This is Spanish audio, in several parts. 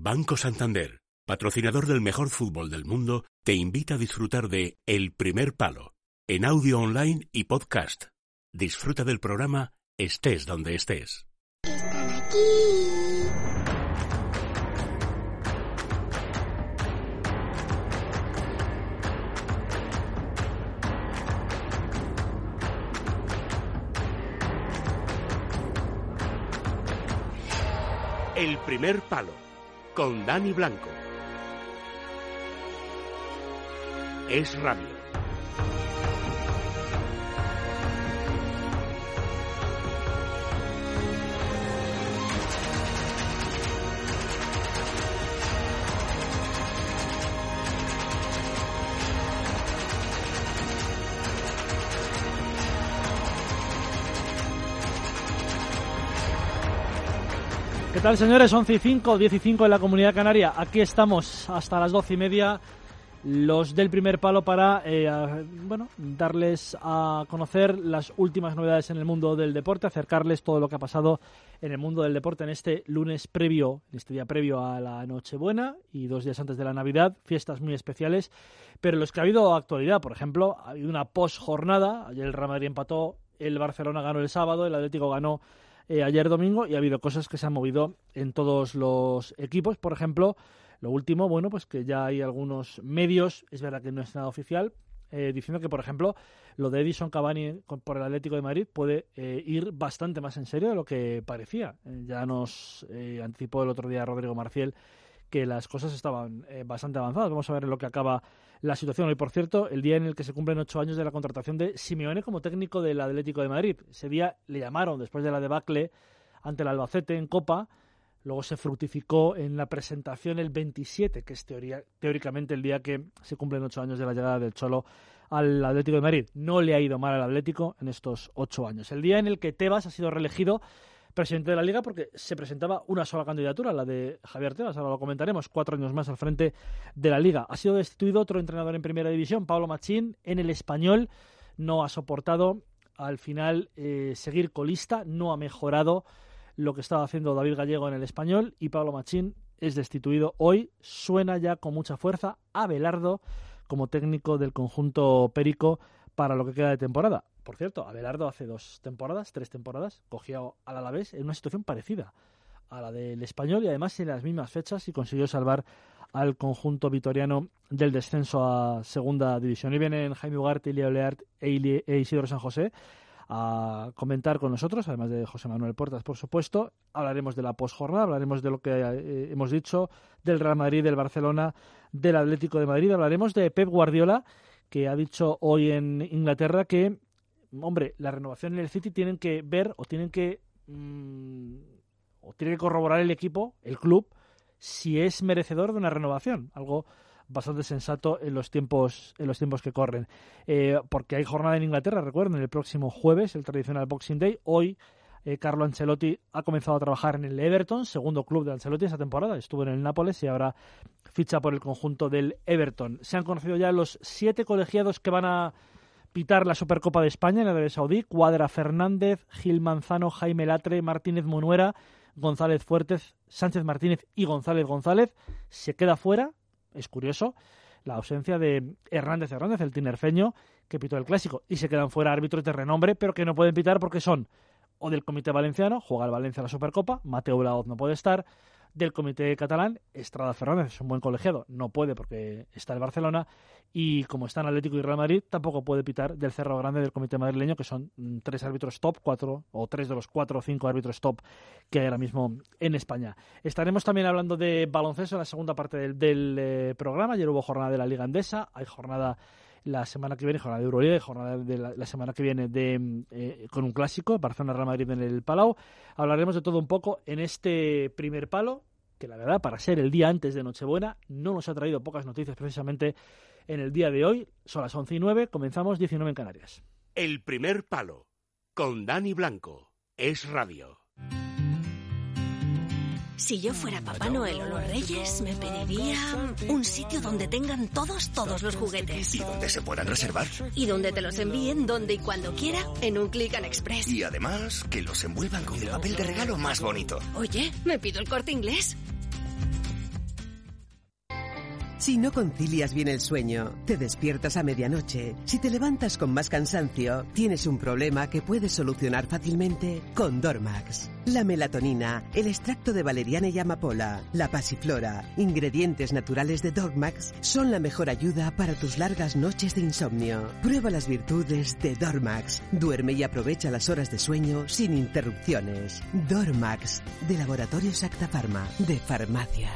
Banco Santander, patrocinador del mejor fútbol del mundo, te invita a disfrutar de El Primer Palo, en audio online y podcast. Disfruta del programa estés donde estés. Están aquí. El Primer Palo, con Dani Blanco. Es Radio. ¿Qué tal, señores? 11:05, 10:05 en la Comunidad Canaria. Aquí estamos hasta las 12:30, los del Primer Palo, para darles a conocer las últimas novedades en el mundo del deporte, acercarles todo lo que ha pasado en el mundo del deporte en este lunes previo, en este día previo a la Nochebuena y 2 días antes de la Navidad, fiestas muy especiales, pero en los que ha habido actualidad. Por ejemplo, ha habido una post-jornada. Ayer el Real Madrid empató, el Barcelona ganó el sábado, el Atlético ganó ayer domingo, y ha habido cosas que se han movido en todos los equipos. Por ejemplo, lo último, pues que ya hay algunos medios, es verdad que no es nada oficial, diciendo que, por ejemplo, lo de Edinson Cavani por el Atlético de Madrid puede ir bastante más en serio de lo que parecía. Ya nos anticipó el otro día Rodrigo Marciel que las cosas estaban bastante avanzadas. Vamos a ver en lo que acaba la situación. Hoy, por cierto, el día en el que se cumplen 8 años de la contratación de Simeone como técnico del Atlético de Madrid. Ese día le llamaron después de la debacle ante el Albacete en Copa. Luego se fructificó en la presentación el 27, que es teóricamente el día que se cumplen 8 años de la llegada del Cholo al Atlético de Madrid. No le ha ido mal al Atlético en estos 8 años. El día en el que Tebas ha sido reelegido presidente de la Liga, porque se presentaba una sola candidatura, la de Javier Tebas, ahora lo comentaremos, 4 años más al frente de la Liga. Ha sido destituido otro entrenador en Primera División, Pablo Machín, en el Español. No ha soportado al final seguir colista, no ha mejorado lo que estaba haciendo David Gallego en el Español, y Pablo Machín es destituido hoy. Suena ya con mucha fuerza Abelardo como técnico del conjunto perico para lo que queda de temporada. Por cierto, Abelardo hace 3 temporadas, cogió al Alavés en una situación parecida a la del Español y además en las mismas fechas, y consiguió salvar al conjunto vitoriano del descenso a Segunda División. Hoy vienen Jaime Ugarte, Ilia Oleart e Isidro San José a comentar con nosotros, además de José Manuel Portas, por supuesto. Hablaremos de la posjornada, hablaremos de lo que hemos dicho, del Real Madrid, del Barcelona, del Atlético de Madrid. Hablaremos de Pep Guardiola, que ha dicho hoy en Inglaterra que la renovación en el City tienen que ver o tiene que corroborar el equipo, el club, si es merecedor de una renovación, algo bastante sensato en los tiempos que corren, porque hay jornada en Inglaterra. Recuerden, el próximo jueves, el tradicional Boxing Day. Hoy Carlo Ancelotti ha comenzado a trabajar en el Everton, segundo club de Ancelotti esa temporada. Estuvo en el Nápoles y ahora ficha por el conjunto del Everton. Se han conocido ya los 7 colegiados que van a pitar la Supercopa de España en Arabia Saudí: Cuadra Fernández, Gil Manzano, Jaime Latre, Martínez Monuera, González Fuertes, Sánchez Martínez y González González. Se queda fuera, es curioso, la ausencia de Hernández, el tinerfeño, que pitó el Clásico, y se quedan fuera árbitros de renombre, pero que no pueden pitar porque son o del Comité Valenciano, juega el Valencia la Supercopa, Mateo Laoz no puede estar; del Comité Catalán, Estrada Fernández, es un buen colegiado, no puede porque está el Barcelona; y como están Atlético y Real Madrid, tampoco puede pitar del Cerro Grande, del Comité Madrileño, que son 3 árbitros top, 4 o 3 de los 4 o 5 árbitros top que hay ahora mismo en España. Estaremos también hablando de baloncesto en la segunda parte del programa. Ayer hubo jornada de la Liga Endesa, hay jornada la semana que viene, jornada de Euroliga, y jornada de la semana que viene con un clásico, Barcelona-Real Madrid en el Palau. Hablaremos de todo un poco en este Primer Palo, que la verdad, para ser el día antes de Nochebuena, no nos ha traído pocas noticias precisamente en el día de hoy. Son las 11:09, comenzamos 19 en Canarias. El Primer Palo, con Dani Blanco, es Radio. Si yo fuera Papá Noel o los Reyes, me pediría un sitio donde tengan todos los juguetes. Y donde se puedan reservar. Y donde te los envíen donde y cuando quiera, en un Click and Express. Y además, que los envuelvan con el papel de regalo más bonito. Oye, ¿me pido el Corte Inglés? Si no concilias bien el sueño, te despiertas a medianoche, si te levantas con más cansancio, tienes un problema que puedes solucionar fácilmente con Dormax. La melatonina, el extracto de valeriana y amapola, la pasiflora, ingredientes naturales de Dormax son la mejor ayuda para tus largas noches de insomnio. Prueba las virtudes de Dormax. Duerme y aprovecha las horas de sueño sin interrupciones. Dormax, de Laboratorios Acta Pharma, de farmacia.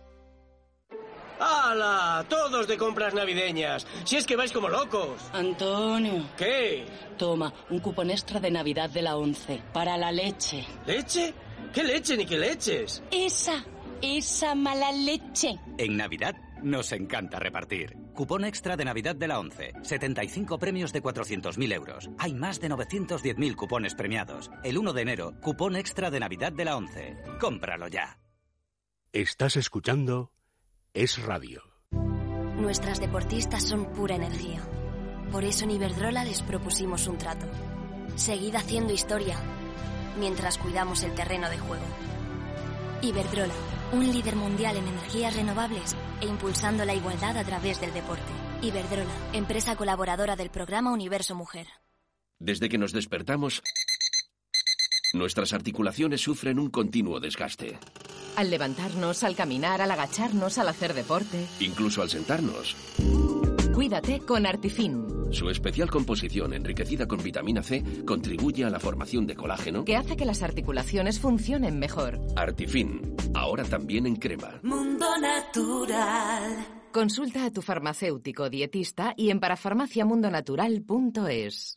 ¡Hala! Todos de compras navideñas. Si es que vais como locos. Antonio. ¿Qué? Toma, un cupón extra de Navidad de la 11. Para la leche. ¿Leche? ¿Qué leche ni qué leches? Esa mala leche. En Navidad nos encanta repartir. Cupón extra de Navidad de la 11. 75 premios de 400.000 euros. Hay más de 910.000 cupones premiados. El 1 de enero, cupón extra de Navidad de la 11. Cómpralo ya. Estás escuchando Es Radio. Nuestras deportistas son pura energía. Por eso en Iberdrola les propusimos un trato. Seguid haciendo historia mientras cuidamos el terreno de juego. Iberdrola, un líder mundial en energías renovables e impulsando la igualdad a través del deporte. Iberdrola, empresa colaboradora del programa Universo Mujer. Desde que nos despertamos, nuestras articulaciones sufren un continuo desgaste. Al levantarnos, al caminar, al agacharnos, al hacer deporte. Incluso al sentarnos. Cuídate con Artifin. Su especial composición, enriquecida con vitamina C, contribuye a la formación de colágeno, que hace que las articulaciones funcionen mejor. Artifin, ahora también en crema. Mundo Natural. Consulta a tu farmacéutico dietista y en parafarmaciamundonatural.es.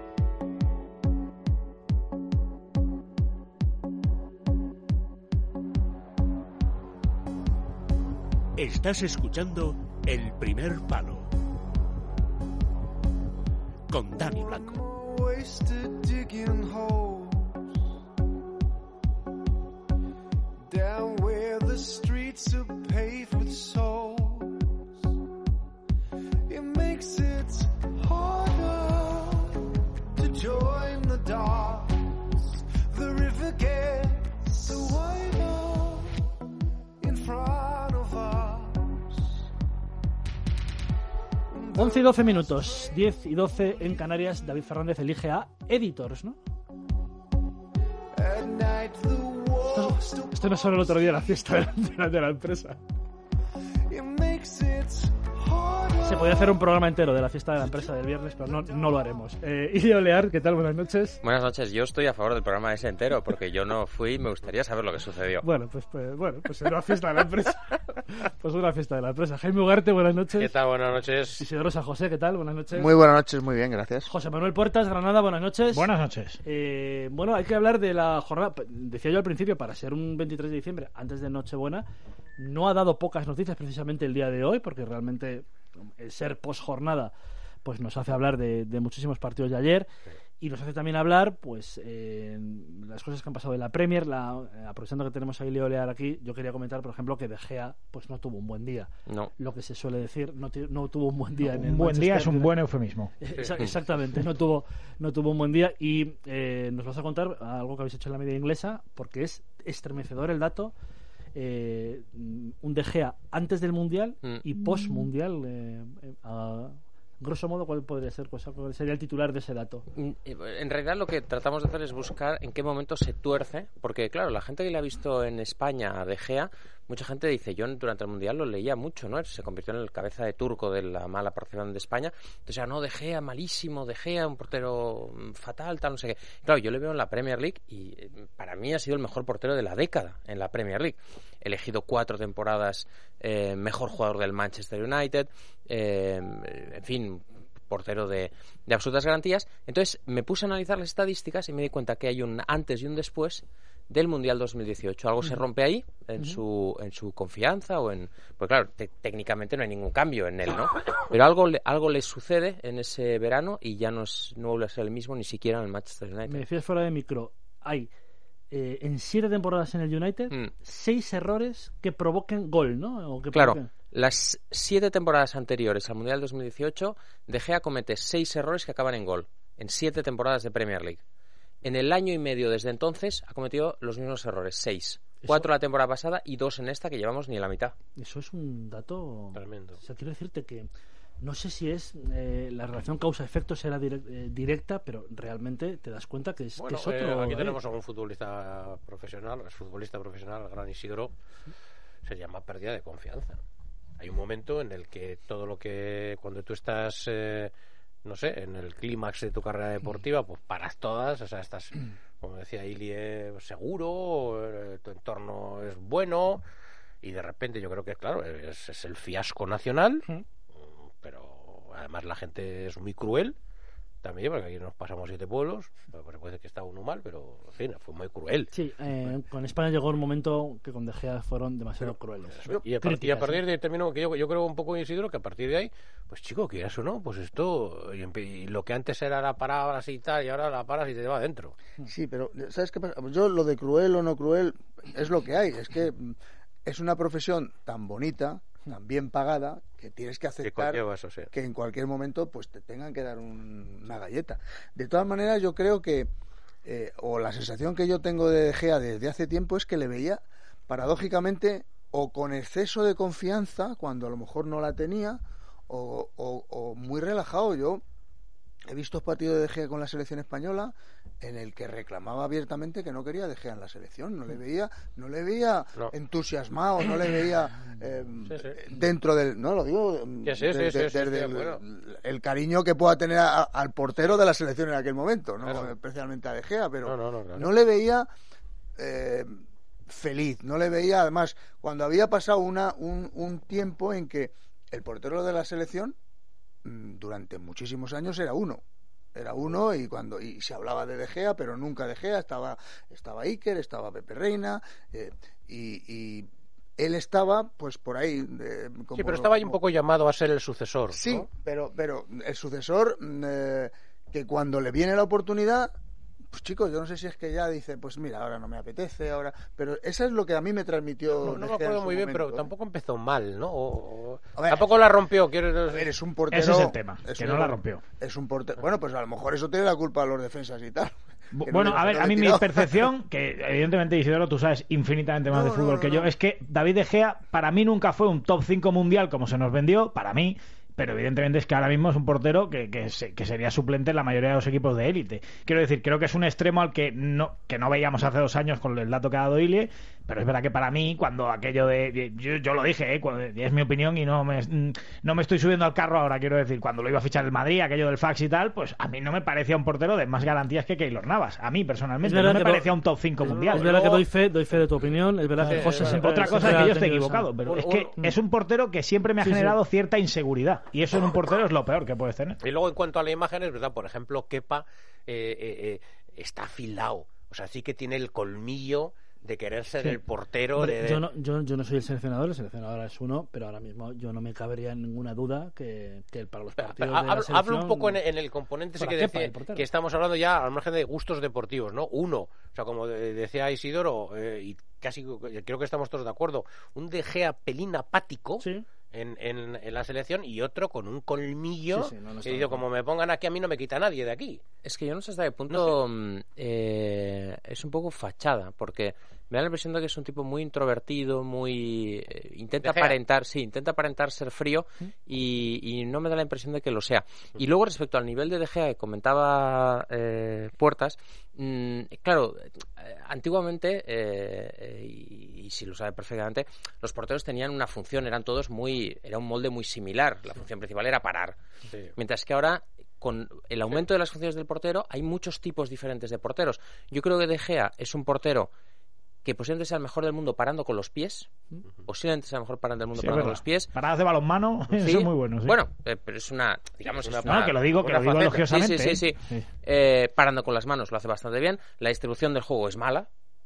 Estás escuchando El Primer Palo con Dani Blanco. The river gets wider in front of us. 11 y 12 minutos, 10 y 12 en Canarias. David Fernández elige a Editors, ¿no? Esto no es solo el otro día la fiesta de la empresa. Se podría hacer un programa entero de la fiesta de la empresa del viernes, pero no lo haremos. Ilio Lear, ¿qué tal? Buenas noches. Buenas noches. Yo estoy a favor del programa ese entero, porque yo no fui y me gustaría saber lo que sucedió. Bueno, pues era una fiesta de la empresa. Pues una fiesta de la empresa. Jaime Ugarte, buenas noches. ¿Qué tal? Buenas noches. Isidoro San José, ¿qué tal? Buenas noches. Muy buenas noches, muy bien, gracias. José Manuel Puertas, Granada, buenas noches. Buenas noches. Bueno, hay que hablar de la jornada. Decía yo al principio, para ser un 23 de diciembre, antes de Nochebuena, no ha dado pocas noticias precisamente el día de hoy, porque realmente el ser post-jornada pues nos hace hablar de muchísimos partidos de ayer, y nos hace también hablar pues las cosas que han pasado en la Premier. Aprovechando que tenemos a Ilio Lear aquí, yo quería comentar, por ejemplo, que De Gea pues no tuvo un buen día. No. Lo que se suele decir, no tuvo un buen día. No, en el un buen Manchester día es un United. buen eufemismo. Exactamente, no tuvo un buen día, y nos vas a contar algo que habéis hecho en la media inglesa, porque es estremecedor el dato. Un De Gea antes del Mundial y post Mundial, grosso modo, ¿cuál podría ser? ¿Cuál sería el titular de ese dato? En realidad lo que tratamos de hacer es buscar en qué momento se tuerce, porque claro, la gente que le ha visto en España a De Gea, mucha gente dice, yo durante el Mundial lo leía mucho, ¿no? Se convirtió en el cabeza de turco de la mala participación de España. Entonces, no, De Gea malísimo, De Gea un portero fatal, tal, no sé qué. Claro, yo le veo en la Premier League y para mí ha sido el mejor portero de la década en la Premier League. Elegido 4 temporadas mejor jugador del Manchester United, en fin, portero de absolutas garantías. Entonces me puse a analizar las estadísticas y me di cuenta que hay un antes y un después del Mundial 2018. Algo se rompe ahí en su confianza pues claro, técnicamente no hay ningún cambio en él, ¿no? Pero algo le sucede en ese verano y ya no vuelve a ser el mismo ni siquiera en el Manchester United. Me decías fuera de micro, hay en 7 temporadas en el United 6 errores que provoquen gol, ¿no? O que claro, las 7 temporadas anteriores al Mundial 2018, De Gea comete 6 errores que acaban en gol, en 7 temporadas de Premier League. En el año y medio desde entonces ha cometido los mismos errores, 6. 4 la temporada pasada y 2 en esta, que llevamos ni la mitad. Eso es un dato tremendo. O sea, quiero decirte que no sé si es la relación causa-efecto será directa, pero realmente te das cuenta que es, bueno, que es otro. Aquí tenemos a un futbolista profesional, el gran Isidro, se llama pérdida de confianza. Hay un momento en el que todo lo que cuando tú estás no sé, en el clímax de tu carrera deportiva, pues paras todas, o sea, estás, como decía Ilie, seguro, tu entorno es bueno, y de repente yo creo que, claro, es el fiasco nacional, pero además la gente es muy cruel también, porque aquí nos pasamos 7 pueblos, pues puede ser que está uno mal, pero en fin, fue muy cruel. Sí, con España llegó un momento que con De Gea fueron demasiado crueles. Y a partir de término que yo creo un poco, Isidro, que a partir de ahí, pues chico, que eso no, pues esto, y lo que antes era la parabras y tal, y ahora la paras y te va adentro. Sí, pero ¿sabes qué pasa? Yo lo de cruel o no cruel es lo que hay, es que es una profesión tan bonita, tan bien pagada, que tienes que aceptar que en cualquier momento pues te tengan que dar una galleta. De todas maneras, yo creo que o la sensación que yo tengo de Gea desde hace tiempo es que le veía paradójicamente o con exceso de confianza cuando a lo mejor no la tenía, o muy relajado. Yo he visto partidos de Gea con la selección española en el que reclamaba abiertamente que no quería De Gea en la selección, no le veía entusiasmado, no le veía dentro del, no lo digo, el cariño que pueda tener al portero de la selección en aquel momento, no especialmente a De Gea, pero no le veía feliz, no le veía, además, cuando había pasado un tiempo en que el portero de la selección durante muchísimos años era uno y se hablaba de Gea, pero nunca De Gea, estaba Iker, estaba Pepe Reina, y él estaba pues por ahí sí, pero estaba ahí un poco llamado a ser el sucesor, sí, ¿no? pero el sucesor que cuando le viene la oportunidad, pues chicos, yo no sé si es que ya dice, pues mira, ahora no me apetece, ahora, pero eso es lo que a mí me transmitió. No me acuerdo muy bien, pero tampoco empezó mal, ¿no? Tampoco la rompió. Eres un portero. Ese es el tema, que no la rompió. Es un portero. Bueno, pues a lo mejor eso tiene la culpa a los defensas y tal. Bueno, a ver, a mí mi percepción, que evidentemente Isidoro, tú sabes infinitamente más de fútbol que yo, es que David De Gea para mí nunca fue un top 5 mundial como se nos vendió, para mí. Pero evidentemente es que ahora mismo es un portero que sería suplente en la mayoría de los equipos de élite. Quiero decir, creo que es un extremo al que no veíamos hace 2 años con el dato que ha dado Ilie, pero es verdad que para mí, cuando aquello de... Yo lo dije, es mi opinión y no me estoy subiendo al carro ahora, quiero decir, cuando lo iba a fichar el Madrid, aquello del fax y tal, pues a mí no me parecía un portero de más garantías que Keylor Navas. A mí, personalmente, no me parecía un top 5 mundial. Es verdad que doy fe de tu opinión, es verdad que José siempre... Otra cosa es que yo esté equivocado, pero es que es un portero que siempre me ha generado cierta inseguridad, y eso en un portero es lo peor que puedes tener. Y luego, en cuanto a la imagen, es verdad, por ejemplo, Kepa está afilado, o sea, sí que tiene el colmillo de querer ser el portero. Yo no soy el seleccionador es uno, pero ahora mismo yo no me cabería ninguna duda que para los partidos de la selección... Hablo un poco en el componente ese que decía, que estamos hablando ya al margen de gustos deportivos, ¿no? Uno, o sea, como decía Isidoro, y casi creo que estamos todos de acuerdo, un De Gea pelín apático... ¿Sí? En la selección, y otro con un colmillo que digo, como me pongan aquí a mí no me quita nadie de aquí. Es que yo no sé hasta qué punto es un poco fachada, porque me da la impresión de que es un tipo muy introvertido, muy intenta aparentar ser frío, y no me da la impresión de que lo sea. Y luego, respecto al nivel de De Gea que comentaba Puertas, claro, antiguamente y si lo sabe perfectamente, los porteros tenían una función, era un molde muy similar. La función principal era parar, mientras que ahora, con el aumento de las funciones del portero, hay muchos tipos diferentes de porteros. Yo creo que De Gea es un portero que posiblemente sea el mejor del mundo parando con los pies, posiblemente sea el mejor parando del mundo parando con los pies. Paradas de balonmano, eso es muy bueno. Sí. Bueno, pero es una, digamos, que lo digo elogiosamente. Sí. Parando con las manos lo hace bastante bien. La distribución del juego es mala.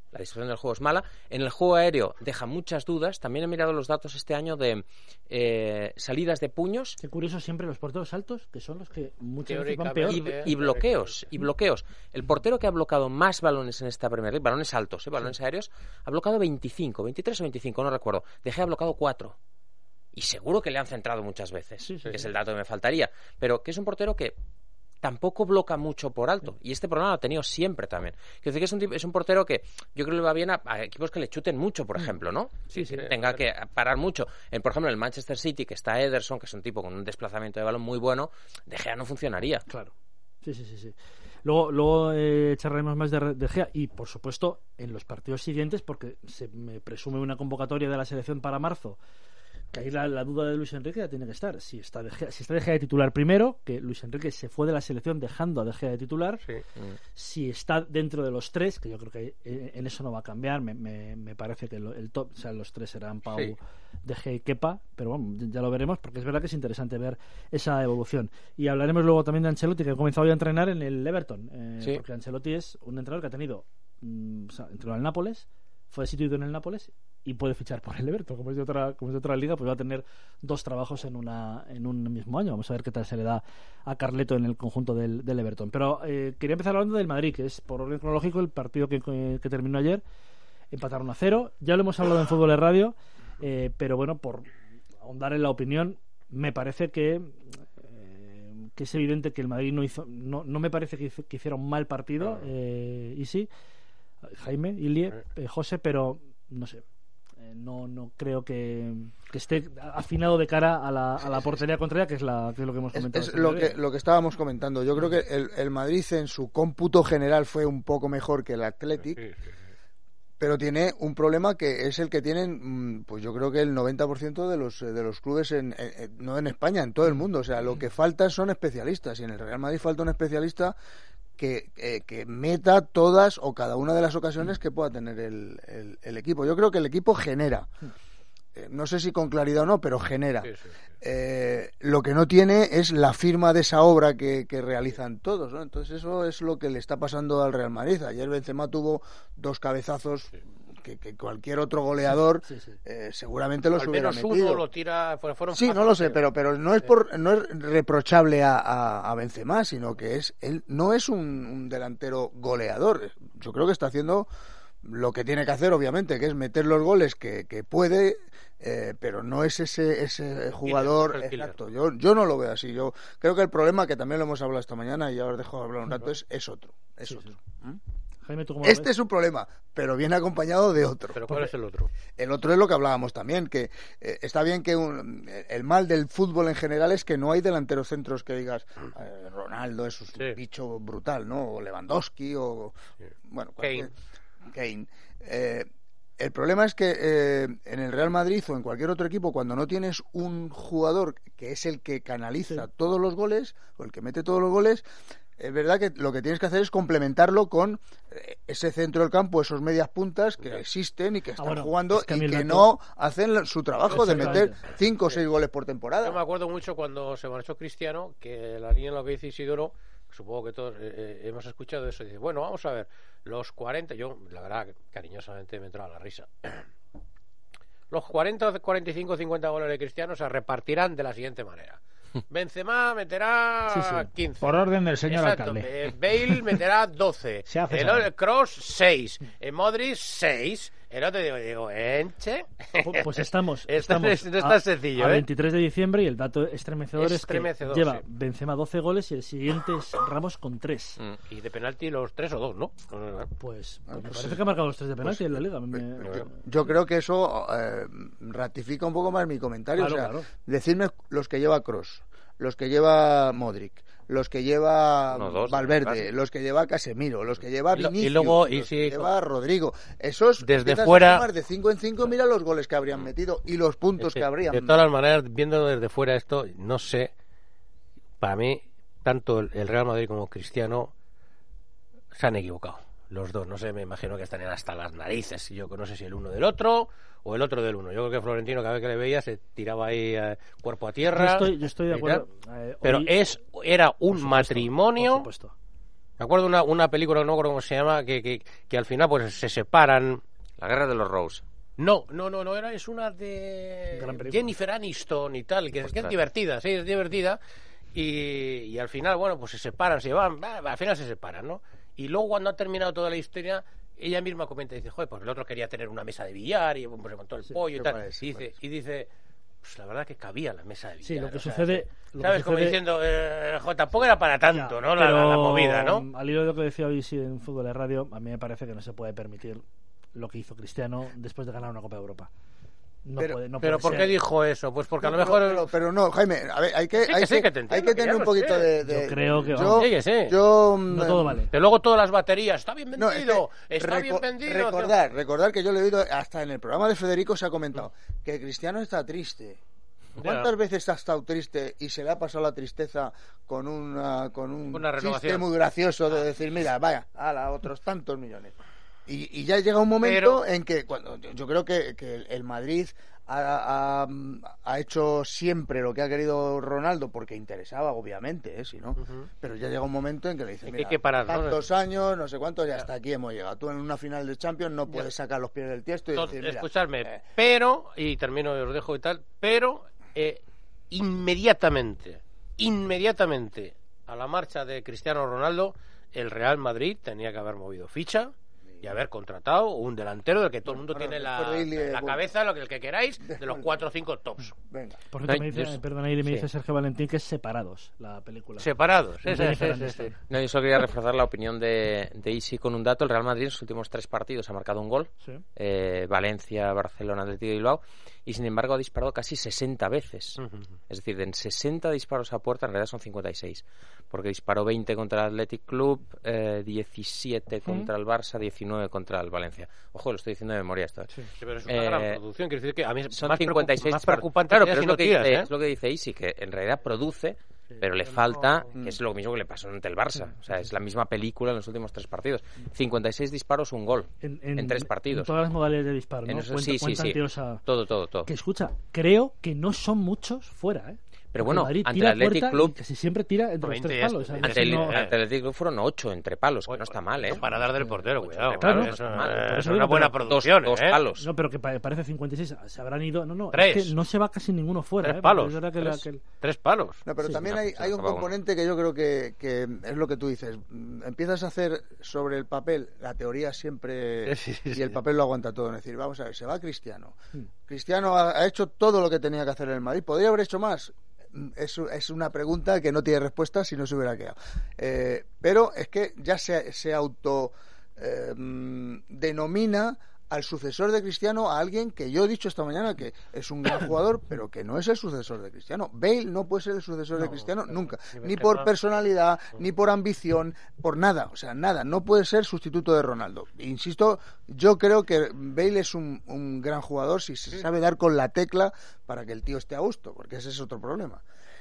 En el juego aéreo deja muchas dudas. También he mirado los datos este año de salidas de puños. Qué curioso, siempre los porteros altos, que son los que muchas veces van peor. Y bloqueos. El portero que ha bloqueado más balones en esta Premier League, balones altos, balones aéreos, ha bloqueado 23 o 25, no recuerdo. De Gea ha bloqueado 4. Y seguro que le han centrado muchas veces, que es el dato que me faltaría. Pero que es un portero que tampoco bloca mucho por alto. Y este problema lo ha tenido siempre también. Quiero decir que es un portero que yo creo que le va bien a equipos que le chuten mucho, por ejemplo, ¿no? Sí. Tenga que parar mucho. Por ejemplo, en el Manchester City, que está Ederson, que es un tipo con un desplazamiento de balón muy bueno, De Gea no funcionaría. Claro. Sí. Luego charlaremos más de Gea y, por supuesto, en los partidos siguientes, porque se me presume una convocatoria de la selección para marzo, que ahí la duda de Luis Enrique ya tiene que estar. Si está De Gea de titular primero, que Luis Enrique se fue de la selección dejando a De Gea de titular. Sí. Si está dentro de los tres, que yo creo que en eso no va a cambiar, me parece que el top, o sea, los tres serán Pau, De Gea y Kepa, pero bueno, ya lo veremos, porque es verdad que es interesante ver esa evolución. Y hablaremos luego también de Ancelotti, que ha comenzado ya a entrenar en el Everton, porque Ancelotti es un entrenador que ha tenido entrenó en el Nápoles, fue destituido en el Nápoles y puede fichar por el Everton, como es de otra liga, pues va a tener 2 trabajos en un mismo año. Vamos a ver qué tal se le da a Carleto en el conjunto del Everton. Pero quería empezar hablando del Madrid, que es por orden cronológico el partido que terminó ayer. Empataron 1-0, ya lo hemos hablado en Fútbol de Radio, pero bueno, por ahondar en la opinión, me parece que es evidente que el Madrid no me parece que hiciera un mal partido, y sí, Jaime, Ilie, José, pero no sé, no creo que esté afinado de cara a la portería contraria, que es lo que hemos comentado. Es lo que estábamos comentando. Yo creo que el Madrid en su cómputo general fue un poco mejor que el Athletic, pero tiene un problema que es el que tienen, pues yo creo que el 90% de los clubes, no en España, en todo el mundo. O sea, lo que falta son especialistas, y en el Real Madrid falta un especialista que meta todas o cada una de las ocasiones que pueda tener el equipo. Yo creo que el equipo genera, no sé si con claridad o no, pero genera. Lo que no tiene es la firma de esa obra que realizan todos, ¿no? Entonces eso es lo que le está pasando al Real Madrid. Ayer Benzema tuvo 2 cabezazos que cualquier otro goleador seguramente los hubiera metido. Al menos uno lo tira, fueron sí, no lo sé, pero no es reprochable a Benzema, sino que él no es un delantero goleador. Yo creo que está haciendo lo que tiene que hacer, obviamente, que es meter los goles que puede, pero no es ese jugador exacto. Yo no lo veo así. Yo creo que el problema, que también lo hemos hablado esta mañana y ya os dejo hablar un rato, es otro. Jaime, ¿tú cómo este es un problema, pero viene acompañado de otro. ¿Pero cuál es el otro? El otro es lo que hablábamos también, que está bien que el mal del fútbol en general es que no hay delanteros centros que digas Ronaldo es un bicho brutal, ¿no? O Lewandowski o bueno, Kane. El problema es que en el Real Madrid o en cualquier otro equipo, cuando no tienes un jugador que es el que canaliza todos los goles o el que mete todos los goles, es verdad que lo que tienes que hacer es complementarlo con ese centro del campo, esos medias puntas que existen y que están jugando y que no hacen su trabajo de meter 5 o 6 goles por temporada. Yo me acuerdo mucho cuando se marchó Cristiano, que la línea en lo que dice Isidoro, supongo que todos hemos escuchado eso, dice, bueno, vamos a ver, los 40, yo la verdad cariñosamente me entraba la risa. Los 40, 45, 50 goles de Cristiano se repartirán de la siguiente manera. Benzema meterá 15. Por orden del señor alcalde. Bale meterá 12. Kroos 6. Modric 6. El otro digo, ¿enche? Pues estamos no es tan sencillo, a 23 de diciembre, y el dato estremecedor es que lleva Benzema 12 goles y el siguiente es Ramos con 3. Y de penalti los 3 o 2, ¿no? Pues me parece que ha marcado los 3 de penalti en la Liga. Yo creo que eso ratifica un poco más mi comentario. Claro. Decirme los que lleva Kroos, los que lleva Modric, los que lleva Valverde, los que lleva Casemiro, los que lleva Vinicius, los que lleva Rodrigo. Esos desde fuera, más de 5 en 5, mira los goles que habrían metido y los puntos que habrían. De todas las maneras, viéndolo desde fuera esto, no sé, para mí, tanto el Real Madrid como Cristiano se han equivocado. Los dos, no sé, me imagino que están hasta las narices. Yo no sé si el uno del otro o el otro del uno. Yo creo que Florentino, cada vez que le veía, se tiraba ahí cuerpo a tierra. Yo estoy de acuerdo. Pero era un matrimonio. Por supuesto. Me acuerdo una película, no recuerdo cómo se llama, que al final pues se separan. La Guerra de los Rose. No, es una de Jennifer Aniston y tal, que es divertida, sí, es divertida. Y al final, bueno, pues se separan, se van, al final se separan, ¿no? Y luego, cuando ha terminado toda la historia, ella misma comenta y dice, joder, pues el otro quería tener una mesa de billar y pues se montó el pollo y tal. Y dice, pues la verdad que cabía la mesa de billar. Sí, lo que sucede... ¿Sabes? Como diciendo, tampoco era para tanto, ¿no? La movida, ¿no? Al hilo de lo que decía hoy sí en Fútbol de Radio, a mí me parece que no se puede permitir lo que hizo Cristiano después de ganar una Copa de Europa. Pero ¿por qué dijo eso? Pues porque a lo mejor... Pero no, Jaime, a ver, hay que tener un poquito de... Yo creo que... no todo vale. Que luego todas las baterías, está bien vendido, bien vendido. Recordar que yo le he oído, hasta en el programa de Federico se ha comentado, que Cristiano está triste. ¿Cuántas veces ha estado triste y se le ha pasado la tristeza con un chiste muy gracioso de decir, mira, vaya, a otros tantos millones? Y ya llega un momento en que cuando yo creo que el Madrid ha hecho siempre lo que ha querido Ronaldo porque interesaba, obviamente, si no, pero ya llega un momento en que le dicen, mira, tantos años, no sé cuántos, ya hasta aquí hemos llegado. Tú en una final de Champions no puedes sacar los pies del tiesto y decir, mira, escuchadme, pero, y termino, os dejo y tal, pero inmediatamente a la marcha de Cristiano Ronaldo, el Real Madrid tenía que haber movido ficha y haber contratado un delantero del que todo el mundo tiene la cabeza, el que queráis, de los 4 o 5 tops. Venga. Por cierto, me dice Sergio Valentín que es Separados, la película. Separados, sí. No, yo solo quería reforzar la opinión de Isi con un dato. El Real Madrid en sus últimos 3 partidos ha marcado un gol. Sí. Valencia, Barcelona, Atlético de Bilbao. Y sin embargo ha disparado casi 60 veces. Es decir, en 60 disparos a puerta, en realidad son 56. Porque disparó 20 contra el Athletic Club, 17 contra el Barça, 19 contra el Valencia. Ojo, lo estoy diciendo de memoria esto. Sí, pero es una gran producción. Quiero decir que a mí son más 56 más preocupante. Claro, pero es lo que dice Isi, que en realidad produce, pero le falta, que es lo mismo que le pasó ante el Barça. O sea, es la misma película en los últimos 3 partidos. 56 disparos, un gol en 3 partidos. En todas las modalidades de disparo, ¿no? Sí. Todo. Que escucha, creo que no son muchos fuera, ¿eh? Pero bueno, ante el Athletic Club... Casi siempre tira entre los 3 palos. Ante el Athletic Club fueron 8 entre palos, que no está mal, ¿eh? Para dar del portero, cuidado. Claro, es una buena producción, dos palos. No, pero que parece 56. Se habrán ido... No, 3. es que no se va casi ninguno fuera. 3 palos. 3 palos. No, pero también hay un componente que yo creo que es lo que tú dices. Empiezas a hacer sobre el papel, la teoría siempre... Y el papel lo aguanta todo. Es decir, vamos a ver, se va Cristiano. Cristiano ha hecho todo lo que tenía que hacer en el Madrid. ¿Podría haber hecho más? Es una pregunta que no tiene respuesta si no se hubiera quedado. Pero es que ya se auto denomina al sucesor de Cristiano a alguien que yo he dicho esta mañana que es un gran jugador, pero que no es el sucesor de Cristiano. Bale no puede ser el sucesor de Cristiano nunca, ni por personalidad, ni por ambición, por nada, o sea, nada, no puede ser sustituto de Ronaldo. Insisto, yo creo que Bale es un gran jugador si se sabe dar con la tecla para que el tío esté a gusto, porque ese es otro problema.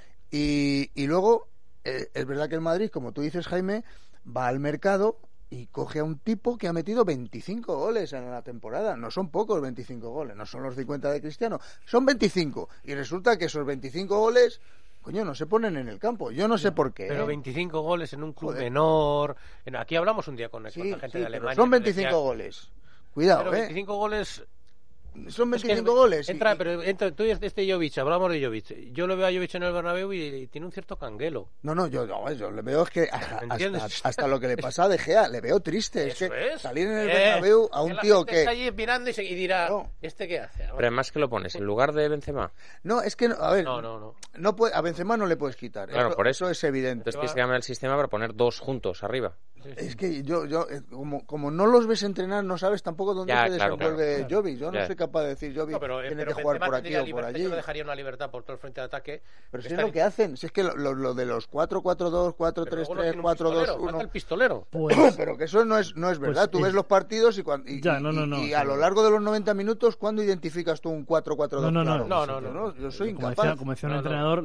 Y luego, es verdad que el Madrid, como tú dices, Jaime, va al mercado y coge a un tipo que ha metido 25 goles en la temporada. No son pocos 25 goles, no son los 50 de Cristiano, son 25. Y resulta que esos 25 goles, coño, no se ponen en el campo. Yo no sé por qué. Pero 25 goles en un club menor. Aquí hablamos un día con gente de Alemania. Son 25 goles. Cuidado, pero 25 goles... Son 25 goles. Entra tú y Jovic, hablamos de Jovic. Yo lo veo a Jovic en el Bernabéu y tiene un cierto canguelo. No, yo le veo es que hasta lo que le pasa a De Gea, le veo triste. Es que salir en el Bernabéu a un tío que... está allí mirando y dirá, ¿este qué hace? Pero además que lo pones, en lugar de Benzema. No, es que, a ver, no puede, a Benzema no le puedes quitar. Claro, por eso es evidente. Entonces tienes que cambiar el sistema para poner 2 juntos arriba. Es que yo como no los ves entrenar, no sabes tampoco dónde se desenvuelve Jovic. Yo no soy capaz de decir Jovic tiene que jugar por aquí o por allí. Yo dejaría una libertad por todo el frente de ataque. Pero si es lo que hacen, si es que lo de los 4-4-2, 4-3-3, 4-2-1... el pistolero. Pero que eso no es verdad. Tú ves los partidos y a lo largo de los 90 minutos, ¿cuándo identificas tú un 4-4-2? No. Yo soy incapaz. Como decía un entrenador,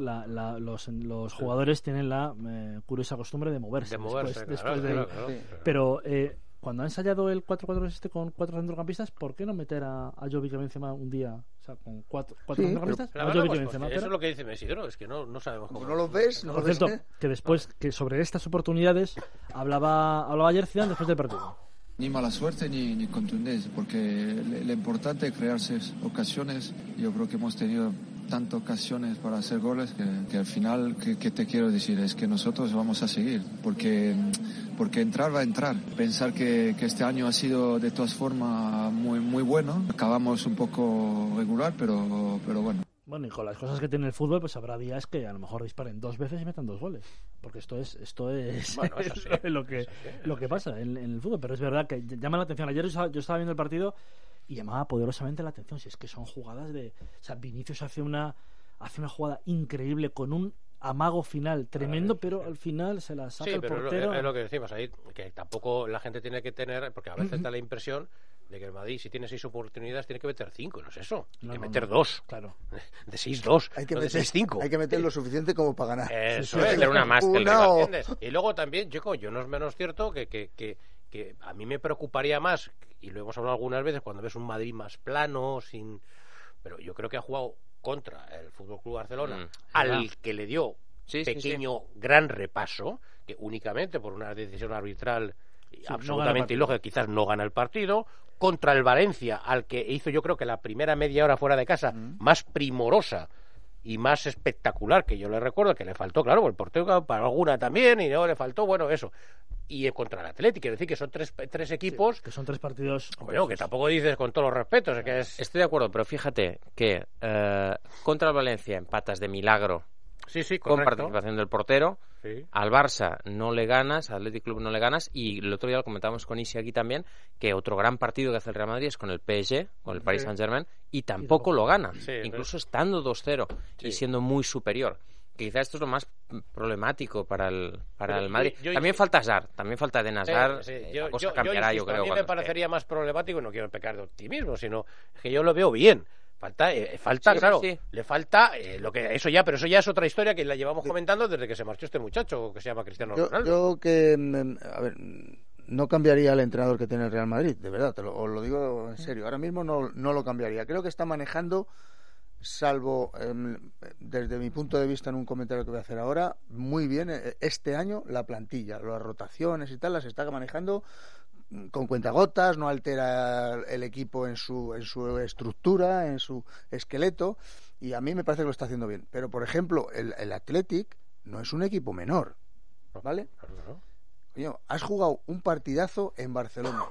los jugadores tienen la curiosa costumbre de moverse. Después de pero cuando ha ensayado el 4-4 con 4 centrocampistas, ¿por qué no meter a Jovic y Benzema un día, o sea, con 4 centrocampistas? Eso es lo que dice Messi, ¿no? Es que no sabemos cómo. ¿No los ves? Por cierto, que después, que sobre estas oportunidades hablaba ayer Zidane después del partido. Ni mala suerte ni contundencia, porque lo importante es crearse ocasiones. Yo creo que hemos tenido tantas ocasiones para hacer goles que al final, ¿qué te quiero decir? Es que nosotros vamos a seguir, porque entrar va a entrar. Pensar que este año ha sido de todas formas muy bueno. Acabamos un poco regular, pero bueno. Bueno, con las cosas que tiene el fútbol, pues habrá días que a lo mejor disparen 2 veces y metan 2 goles. Porque esto es bueno, eso sí, lo que pasa en el fútbol. Pero es verdad que llama la atención. Ayer yo estaba viendo el partido y llamaba poderosamente la atención. Si es que son jugadas de... O sea, Vinicius hace una jugada increíble con un amago final tremendo, pero al final se la saca el portero. Es lo que decimos ahí, que tampoco la gente tiene que tener, porque a veces da la impresión de que el Madrid, si tiene 6 oportunidades, tiene que meter 5, no es eso. Hay que meter 2. Claro. De 6-2. Hay que no meter 6-5. Hay que meter lo suficiente como para ganar. Eso es, meter una más que el rival, ¿entiendes? Y luego también, yo no es menos cierto que a mí me preocuparía más, y lo hemos hablado algunas veces, cuando ves un Madrid más plano, pero yo creo que ha jugado contra el FC Barcelona, al que le dio gran repaso, que únicamente por una decisión arbitral absolutamente ilógica quizás no gana el partido, contra el Valencia, al que hizo yo creo que la primera media hora fuera de casa más primorosa y más espectacular, que yo le recuerdo que le faltó, claro, el portero para alguna también, y no le faltó, bueno, eso. Y contra el Atlético, quiere decir que son tres equipos... que son 3 partidos... Bueno, que tampoco dices con todos los respetos, que es... Estoy de acuerdo, pero fíjate que contra el Valencia empatas de milagro, con participación del portero, al Barça no le ganas, al Athletic Club no le ganas, y el otro día lo comentábamos con Isi aquí también, que otro gran partido que hace el Real Madrid es con el PSG, con el Paris Saint-Germain, y tampoco lo gana, incluso estando 2-0 y siendo muy superior. Quizás esto es lo más problemático para el Madrid. También falta Hazard, también falta Eden Hazard. La cosa cambiará, yo creo. A mí me parecería más problemático, y no quiero pecar de optimismo, sino que yo lo veo bien. Falta claro, le falta pero eso ya es otra historia que la llevamos comentando desde que se marchó este muchacho que se llama Cristiano Ronaldo. Yo que, a ver, no cambiaría al entrenador que tiene el Real Madrid, de verdad, os lo digo en serio. Ahora mismo no lo cambiaría. Creo que está manejando, salvo desde mi punto de vista en un comentario que voy a hacer ahora, muy bien este año la plantilla, las rotaciones y tal, las está manejando con cuentagotas, no altera el equipo en su estructura, en su esqueleto, y a mí me parece que lo está haciendo bien. Pero, por ejemplo, el Athletic no es un equipo menor, ¿vale? Coño, has jugado un partidazo en Barcelona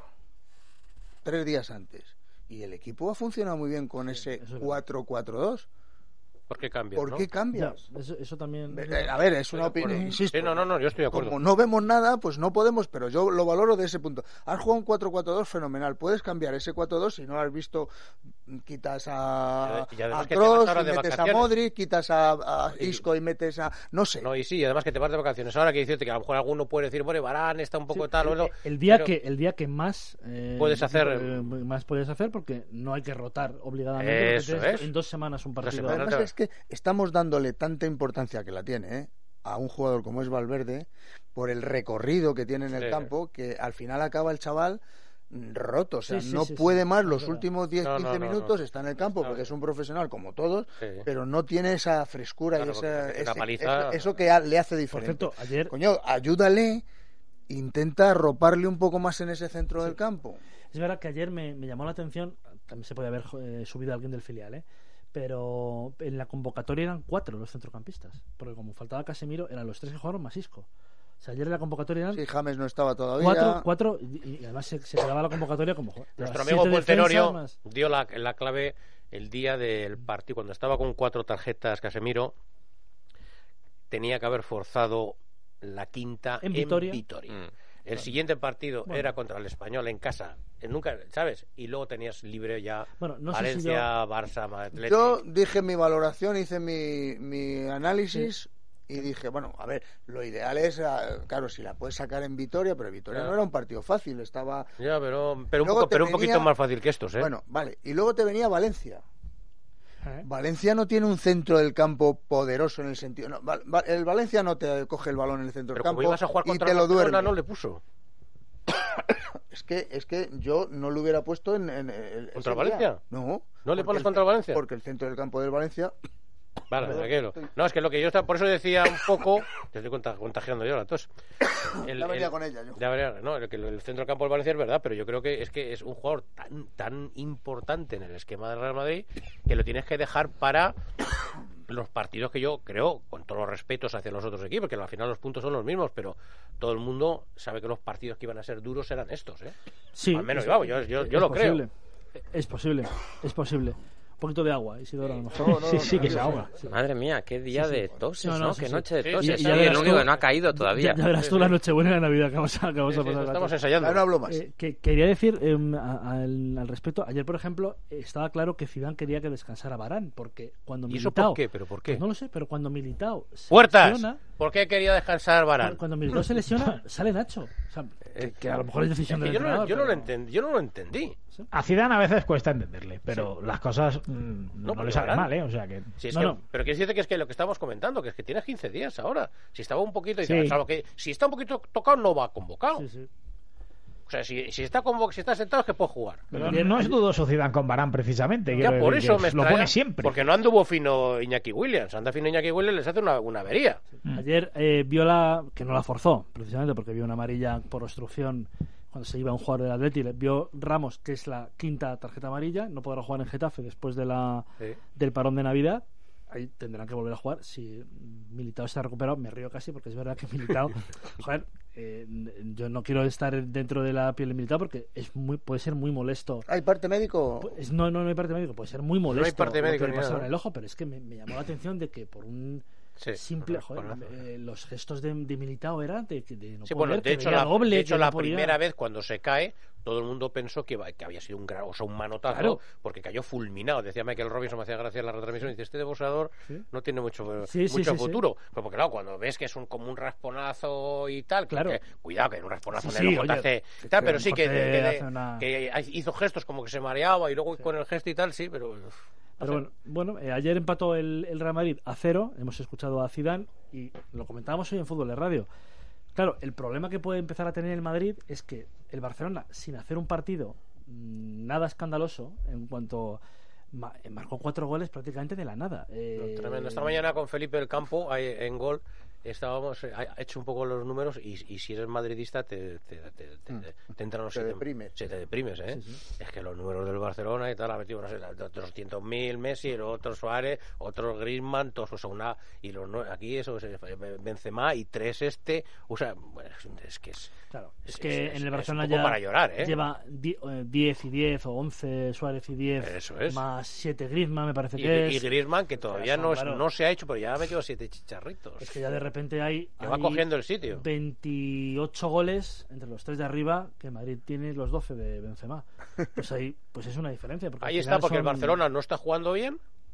3 días antes, y el equipo ha funcionado muy bien con ese 4-4-2. ¿Por qué cambias? ¿Por qué cambias? Ya, eso también... A ver, es una opinión, insisto. Sí, no, yo estoy de acuerdo. Como no vemos nada, pues no podemos, pero yo lo valoro de ese punto. Has jugado un 4-4-2 fenomenal. Puedes cambiar ese 4-2 si no lo has visto. Quitas a Kroos, metes a Modric, quitas a Isco y metes a... No sé. No, y sí, además que te vas de vacaciones. Ahora que dices que a lo mejor alguno puede decir, bueno, Varane está un poco tal o no. El día que más... puedes hacer... más puedes hacer porque no hay que rotar obligadamente. Eso es. En 2 semanas un partido. Además es que estamos dándole tanta importancia que la tiene, a un jugador como es Valverde, por el recorrido que tiene en el campo, que al final acaba el chaval roto, o sea, no puede más los últimos 10-15 minutos, está en el campo porque es un profesional como todos, pero no tiene esa frescura y eso que le hace diferente. Por cierto, ayer... Coño, ayúdale, intenta arroparle un poco más en ese centro del campo. Es verdad que ayer me llamó la atención, también se puede haber subido a alguien del filial, pero en la convocatoria eran 4 los centrocampistas, porque como faltaba Casemiro eran los 3 que jugaron más Isco. O sea, ayer en la convocatoria eran... Sí, James no estaba todavía. 4 y además se quedaba la convocatoria como... Nuestro amigo Poltenorio dio la clave el día del partido, cuando estaba con 4 tarjetas Casemiro, tenía que haber forzado la quinta en Vitoria. El siguiente partido era contra el Español en casa, nunca, ¿sabes? Y luego tenías libre ya Valencia, Barça, Atlético. Yo dije mi valoración, hice mi análisis y dije, bueno, a ver, lo ideal es, claro, si la puedes sacar en Vitoria, pero Vitoria no era un partido fácil, estaba... Ya, pero un poquito más fácil que estos, ¿eh? Bueno, vale, y luego te venía Valencia. Valencia no tiene un centro del campo poderoso en el sentido... No, el Valencia no te coge el balón en el centro del campo ibas a jugar y contra te lo duerme. No le puso. Es que yo no lo hubiera puesto ¿Contra Valencia? No. ¿No le pones contra Valencia? Porque el centro del campo del Valencia... Vale, tranquilo. No, es que lo que yo por eso decía un poco, te estoy contagiando yo la tos. Ya venía con ella yo. No, que el centro del campo del Valencia es verdad, pero yo creo que es un jugador tan importante en el esquema del Real Madrid que lo tienes que dejar para los partidos que yo creo, con todos los respetos hacia los otros equipos, que al final los puntos son los mismos, pero todo el mundo sabe que los partidos que iban a ser duros eran estos, ¿eh? Sí. Al menos yo lo creo. Es posible. poquito de agua, Isidoro, a lo mejor. Sí, que se ahoga. Sí. Madre mía, qué día de toses, ¿no? Qué noche de toses. Y el único que no ha caído todavía. Ya verás tú la Nochebuena y la Navidad que vamos a pasar. Estamos ensayando. Ya no hablo más. Quería decir al respecto, ayer, por ejemplo, estaba claro que Zidane quería que descansara Varane, porque cuando ¿Y Militao... eso por qué? ¿Pero por qué? Pues no lo sé, pero cuando Militao se ¡Puertas! lesiona... ¿Por qué quería descansar Varane? Cuando Militao se lesiona, sale Nacho. O sea, que a lo mejor es decisión del entrenador. Yo no lo entendí. A Zidane a veces cuesta entenderle, pero las cosas no le salen mal, ¿eh? O sea que... Sí, pero quiere decir que es que lo que estamos comentando, que es que tienes 15 días ahora. Si estaba un poquito... Si está un poquito tocado, no va convocado. Sí. O sea, si está sentado es que puede jugar. Pero no es dudoso Zidane con Varane, precisamente. Ya por eso lo pone siempre. Porque no anduvo fino Iñaki Williams. Anda fino Iñaki Williams, les hace una avería. Ayer vio que no la forzó, precisamente porque vio una amarilla por obstrucción cuando se iba un jugador del Atleti. Vio Ramos, que es la quinta tarjeta amarilla, no podrá jugar en Getafe después de del parón de Navidad. Ahí tendrán que volver a jugar. Si Militao está recuperado, me río casi, porque es verdad que Militao, joder, yo no quiero estar dentro de la piel de Militao porque puede ser muy molesto. ¿Hay parte médico? Pues, no hay parte médico, puede ser muy molesto. No hay parte médico lo que le pasó en el ¿no? ojo, pero es que me llamó la atención de que por un simple, los gestos de Militao eran de no poder, de hecho, la podía... primera vez cuando se cae, todo el mundo pensó que había sido un manotazo, porque cayó fulminado. Decía Michael Robinson, me hacía gracia en la retransmisión, y dice, este debusador no tiene mucho futuro. Pero porque claro, cuando ves que es como un rasponazo y tal, cuidado, que en un rasponazo en el ojo te hace tal, pero sí que hizo gestos como que se mareaba y luego con el gesto y tal, sí, pero... Pero bueno, ayer empató el Real Madrid a 0. Hemos escuchado a Zidane y lo comentábamos hoy en Fútbol de Radio. Claro, el problema que puede empezar a tener el Madrid es que el Barcelona, sin hacer un partido nada escandaloso, en cuanto marcó 4 goles prácticamente de la nada. Tremendo. Esta mañana con Felipe del Campo en gol estábamos hecho un poco los números y si eres madridista te entran los... Te deprimes, ¿eh? Sí. Es que los números del Barcelona y tal, ha metido otros 200.000 Messi, otros Suárez, otros Griezmann, todos, o sea, aquí eso es Benzema y 3 o sea, bueno, es que es... Claro, es que en el Barcelona ya para llorar, ¿eh? Lleva 10 y 10 o 11 Suárez y 10, eso es. Más 7 Griezmann, me parece que es. Y Griezmann, que todavía no se ha hecho, pero ya ha metido 7 chicharritos. Es que ya de repente hay va cogiendo el sitio. 28 goles entre los 3 de arriba, que Madrid tiene los 12 de Benzema. Pues ahí es una diferencia. Porque ahí está, porque el Barcelona no está jugando bien.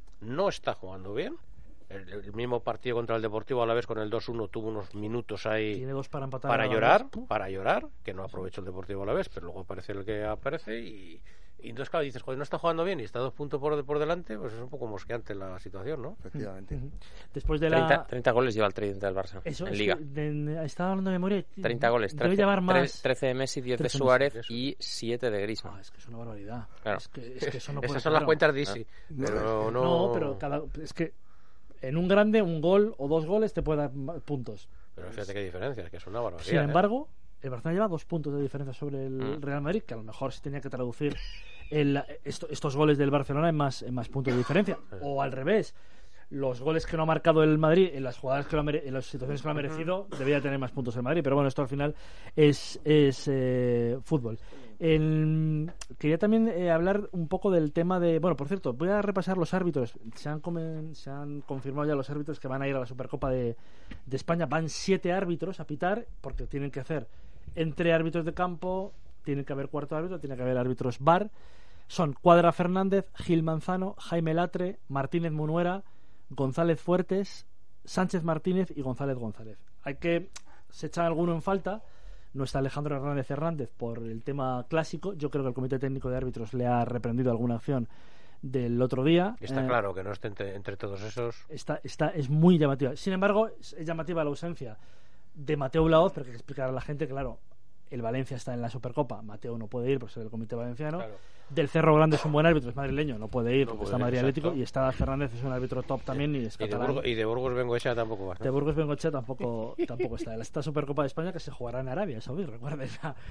El mismo partido contra el Deportivo Alavés con el 2-1 tuvo unos minutos ahí. Tiene 2 para empatar. Para llorar, que no aprovechó el Deportivo Alavés, pero luego aparece el que aparece y entonces claro, dices, joder, no está jugando bien y está 2 puntos por delante, pues es un poco mosqueante la situación, ¿no? Efectivamente. Después de 30 goles lleva el tridente del Barça en Liga. Estaba hablando de memoria. 30 goles, 13 de Messi, 10 de Suárez y 7 de Griezmann. Es que es una barbaridad. Claro. Es que eso no puede Esas son las cuentas de Isi. Pero no, pero es que en un grande, un gol o 2 goles te puede dar puntos. Pero fíjate qué diferencia, es que es una barbaridad. Sin embargo, el Barcelona lleva 2 puntos de diferencia sobre el Real Madrid, que a lo mejor se tenía que traducir estos goles del Barcelona en más puntos de diferencia. O al revés, los goles que no ha marcado el Madrid en las jugadas en las situaciones que lo ha merecido, debería tener más puntos el Madrid. Pero bueno, esto al final es fútbol. Quería también hablar un poco del tema de... Bueno, por cierto, voy a repasar los árbitros. Se han confirmado ya los árbitros que van a ir a la Supercopa de España. Van 7 árbitros a pitar, porque tienen que hacer entre árbitros de campo, tiene que haber cuarto árbitro, tiene que haber árbitros VAR. Son Cuadra Fernández, Gil Manzano, Jaime Latre, Martínez Munuera, González Fuertes, Sánchez Martínez y González. Se echan alguno en falta. No está Alejandro Hernández por el tema clásico. Yo creo que el Comité Técnico de Árbitros le ha reprendido alguna acción del otro día. Está claro que no esté entre todos esos. Es muy llamativa. Sin embargo, es llamativa la ausencia de Mateo Blaoz, pero hay que explicar a la gente, claro, el Valencia está en la Supercopa, Mateo no puede ir por ser del Comité Valenciano. Claro. Del Cerro Grande es un buen árbitro, es madrileño, no puede ir porque está Madrid Atlético, y está Fernández, es un árbitro top también, y es catalán. Y de Burgos Bengoechea tampoco va, ¿no? De Burgos Bengoechea tampoco está. Esta Supercopa de España que se jugará en Arabia Saudí, recuerden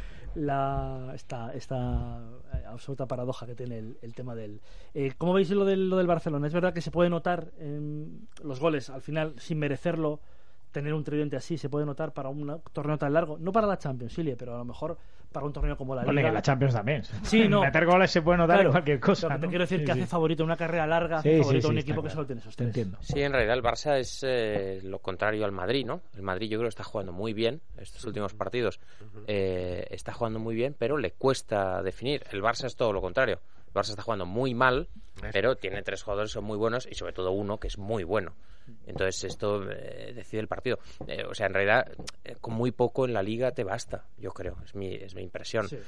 esta absoluta paradoja que tiene el tema del... ¿Cómo veis lo del Barcelona? Es verdad que se puede notar los goles al final sin merecerlo. Tener un tridente así se puede notar para un torneo tan largo, no para la Champions, Ilie, pero a lo mejor para un torneo como la Liga. Bueno, y en la Champions también. Sí, no. Meter goles se puede notar en cualquier cosa. Lo que te ¿no? quiero decir Sí, que sí. hace favorito una carrera larga, hace favorito a un equipo que solo tiene esos tres. Entiendo. Sí, en realidad el Barça es lo contrario al Madrid, ¿no? El Madrid yo creo que está jugando muy bien estos últimos partidos. Está jugando muy bien, pero le cuesta definir. El Barça es todo lo contrario. El Barça está jugando muy mal, pero tiene 3 jugadores que son muy buenos y sobre todo uno que es muy bueno. Entonces esto decide el partido. O sea, en realidad con muy poco en la Liga te basta, yo creo, es mi impresión. Sí.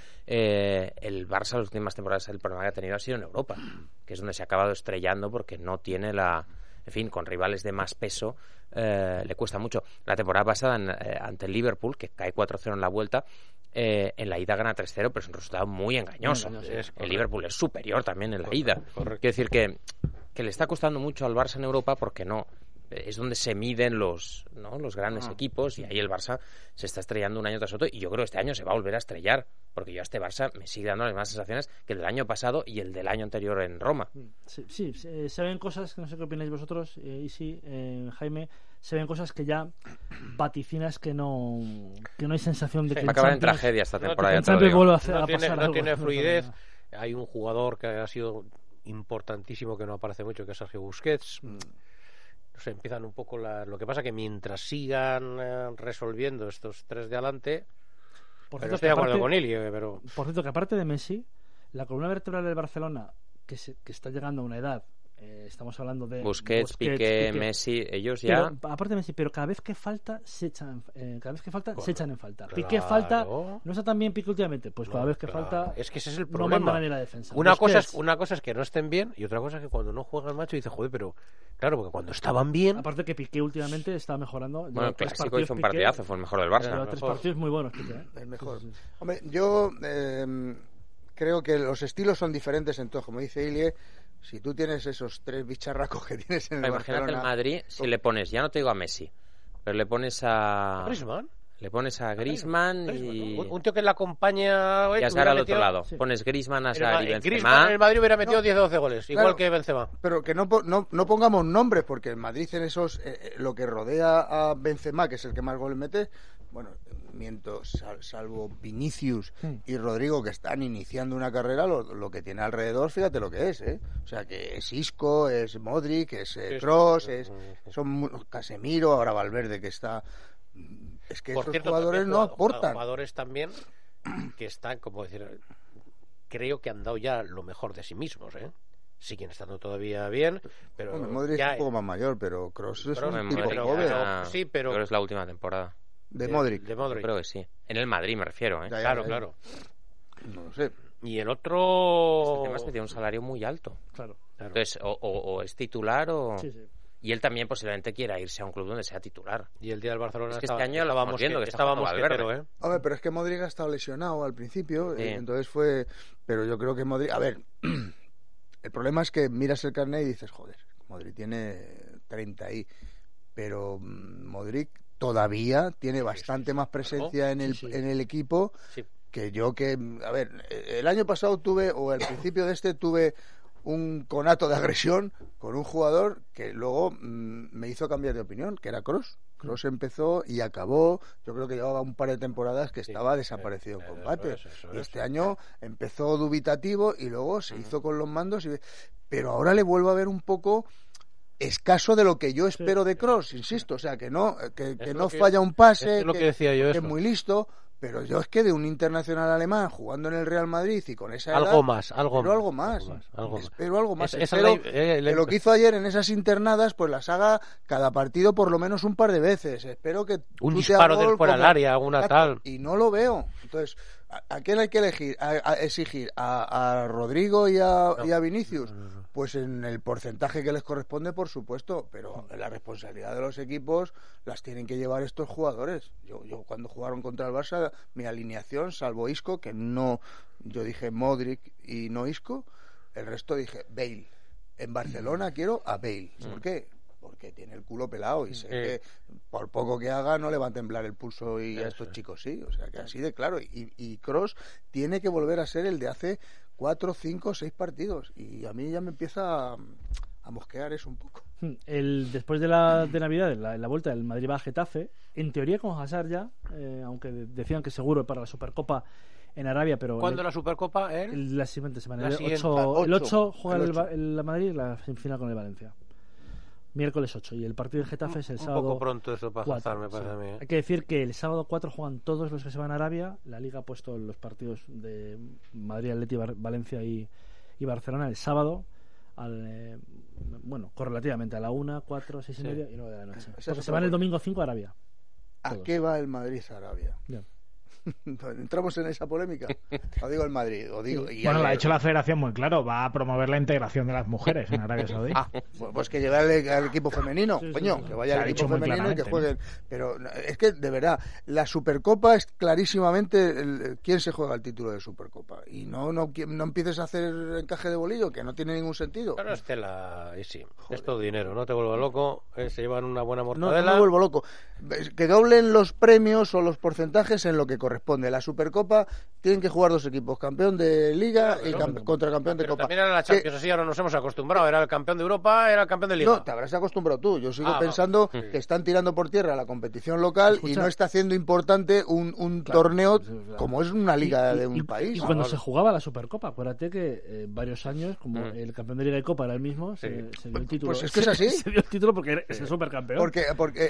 El Barça las últimas temporadas el problema que ha tenido ha sido en Europa, que es donde se ha acabado estrellando porque no tiene en fin, con rivales de más peso le cuesta mucho. La temporada pasada ante el Liverpool, que cae 4-0 en la vuelta, en la ida gana 3-0, pero es un resultado muy engañoso. El Liverpool es superior también en la ida. Quiero decir que le está costando mucho al Barça en Europa porque no es donde se miden los grandes equipos, y ahí el Barça se está estrellando un año tras otro, y yo creo que este año se va a volver a estrellar, porque yo a este Barça me sigue dando las mismas sensaciones que el del año pasado y el del año anterior en Roma. Sí, se ven cosas, no sé qué opináis vosotros, y sí, Jaime, se ven cosas que ya vaticinas que no hay sensación de que va a acabar en tragedia esta temporada. No tiene fluidez. Hay un jugador que ha sido importantísimo que no aparece mucho, que es Sergio Busquets. No sé, empiezan un poco lo que pasa que mientras sigan resolviendo estos 3 de adelante, pero estoy de acuerdo con Ili, pero... Por cierto, que aparte de Messi, la columna vertebral del Barcelona, que está llegando a una edad, estamos hablando de Busquets, Piqué, Messi, ellos ya... Pero, aparte de Messi, pero cada vez que falta se echan en falta. Claro. Piqué falta, no está tan bien Piqué últimamente, pues cada vez que falta es que ese es el problema. No mandan en la defensa. Una cosa es que no estén bien, y otra cosa es que cuando no juegan, macho, dice, joder, pero claro, porque cuando estaban bien... Aparte que Piqué últimamente está mejorando. Bueno, el Clásico hizo un partidazo, fue el mejor del Barça. Lleva 3 partidos muy buenos, Piqué. El mejor. Sí. Hombre, yo creo que los estilos son diferentes, entonces, como dice Ilie, si tú tienes esos 3 bicharracos que tienes en el Barcelona... Imagínate el Madrid, si le pones, ya no te digo a Messi, pero le pones a... ¿Griezmann? Le pones a Griezmann y... Un tío que le acompaña... Y a Sara al otro lado. Sí. Pones Griezmann, a Sara y Benzema. Griezmann en el Madrid hubiera metido 10 o 12 goles, igual que Benzema. Pero que no pongamos nombres, porque el Madrid en esos... lo que rodea a Benzema, que es el que más goles mete... Bueno, salvo Vinicius y Rodrigo, que están iniciando una carrera, lo que tiene alrededor, fíjate lo que es, ¿eh? O sea, que es Isco, es Modric, es Kroos, son Casemiro, ahora Valverde, que está... Es que esos jugadores no aportan. Jugadores también que están, como decir, creo que han dado ya lo mejor de sí mismos, ¿eh? Siguen estando todavía bien, pero... Bueno, Modric es un poco más mayor, pero Kroos es un tipo joven. Sí, pero es la última temporada. De Modric. Yo creo que sí. En el Madrid me refiero, ¿eh? Claro. No lo sé. Y el otro... Este tema es que tiene un salario muy alto. Claro. Entonces, o es titular o... Sí. Y él también posiblemente quiera irse a un club donde sea titular. Y el día del Barcelona es que este año lo vamos viendo, que estábamos Valverde. A ver, pero es que Modric ha estado lesionado al principio, entonces fue... Pero yo creo que Modric... A ver, el problema es que miras el carnet y dices, joder, Modric tiene 30 y... Pero Modric todavía tiene bastante más presencia en el equipo que yo a ver, el año pasado al principio de este tuve un conato de agresión con un jugador que luego me hizo cambiar de opinión, que era Kroos. Kroos empezó y acabó, yo creo que llevaba un par de temporadas que estaba desaparecido en combate. Y este año empezó dubitativo y luego se hizo con los mandos, pero ahora le vuelvo a ver un poco escaso de lo que yo espero de Kroos, insisto, o sea, que no falla un pase, que es muy listo, pero yo es que de un internacional alemán jugando en el Real Madrid y con esa edad, algo más. Espero algo más. Espero que lo que hizo ayer en esas internadas, pues las haga cada partido por lo menos un par de veces. Espero que un disparo del fuera del área, una tal. Y no lo veo. Entonces, ¿a quién hay que exigir? ¿A Rodrigo y a Vinicius? Pues en el porcentaje que les corresponde, por supuesto, pero la responsabilidad de los equipos las tienen que llevar estos jugadores. Yo cuando jugaron contra el Barça, mi alineación, salvo Isco, que no, yo dije Modric y no Isco, el resto dije Bale. En Barcelona quiero a Bale. ¿Por qué? Porque tiene el culo pelado y sé que por poco que haga no le va a temblar el pulso y a estos chicos sí, o sea que así de claro. Y Kroos tiene que volver a ser el de hace 4, 5, 6 partidos y a mí ya me empieza a mosquear eso un poco. Después de Navidad, en la vuelta del Madrid va a Getafe, en teoría con Hazard ya, aunque decían que seguro para la Supercopa en Arabia, pero... ¿Cuándo la Supercopa? La siguiente semana. La El 8 juega el Madrid la semifinal con el Valencia. Miércoles 8, y el partido de Getafe es el sábado. Un poco pronto eso para 4, me parece a mí. Hay que decir que el sábado 4 juegan todos los que se van a Arabia. La Liga ha puesto los partidos de Madrid, Atleti, Valencia y Barcelona el sábado, correlativamente a la 1, 4, 6 y media y 9 de la noche. Porque se van el domingo 5 a Arabia. ¿A qué va el Madrid a Arabia? Ya. ¿Entramos en esa polémica? O digo el Madrid. Bueno, lo ha hecho la Federación muy claro. Va a promover la integración de las mujeres en Arabia Saudí. Pues que lleve al equipo femenino, coño, que vaya al equipo femenino y que jueguen. Pero es que, de verdad, la Supercopa es clarísimamente quién se juega el título de Supercopa. Y no empieces a hacer encaje de bolillo, que no tiene ningún sentido. Pero es todo dinero, no te vuelvas loco. Se llevan una buena mortadela. No me vuelvo loco. Que doblen los premios o los porcentajes en lo que corresponde. La Supercopa tienen que jugar 2 equipos, campeón de Liga y contra campeón de Copa. También era la Champions, así ahora nos hemos acostumbrado. Era el campeón de Europa, era el campeón de Liga. No, te habrás acostumbrado tú. Yo sigo pensando que están tirando por tierra la competición local y no está haciendo importante un torneo como es una liga de un país. Y cuando se jugaba la Supercopa, acuérdate que varios años, como el campeón de Liga y Copa era el mismo, se dio el título. Pues es que es así. Se dio el título porque es el supercampeón. Porque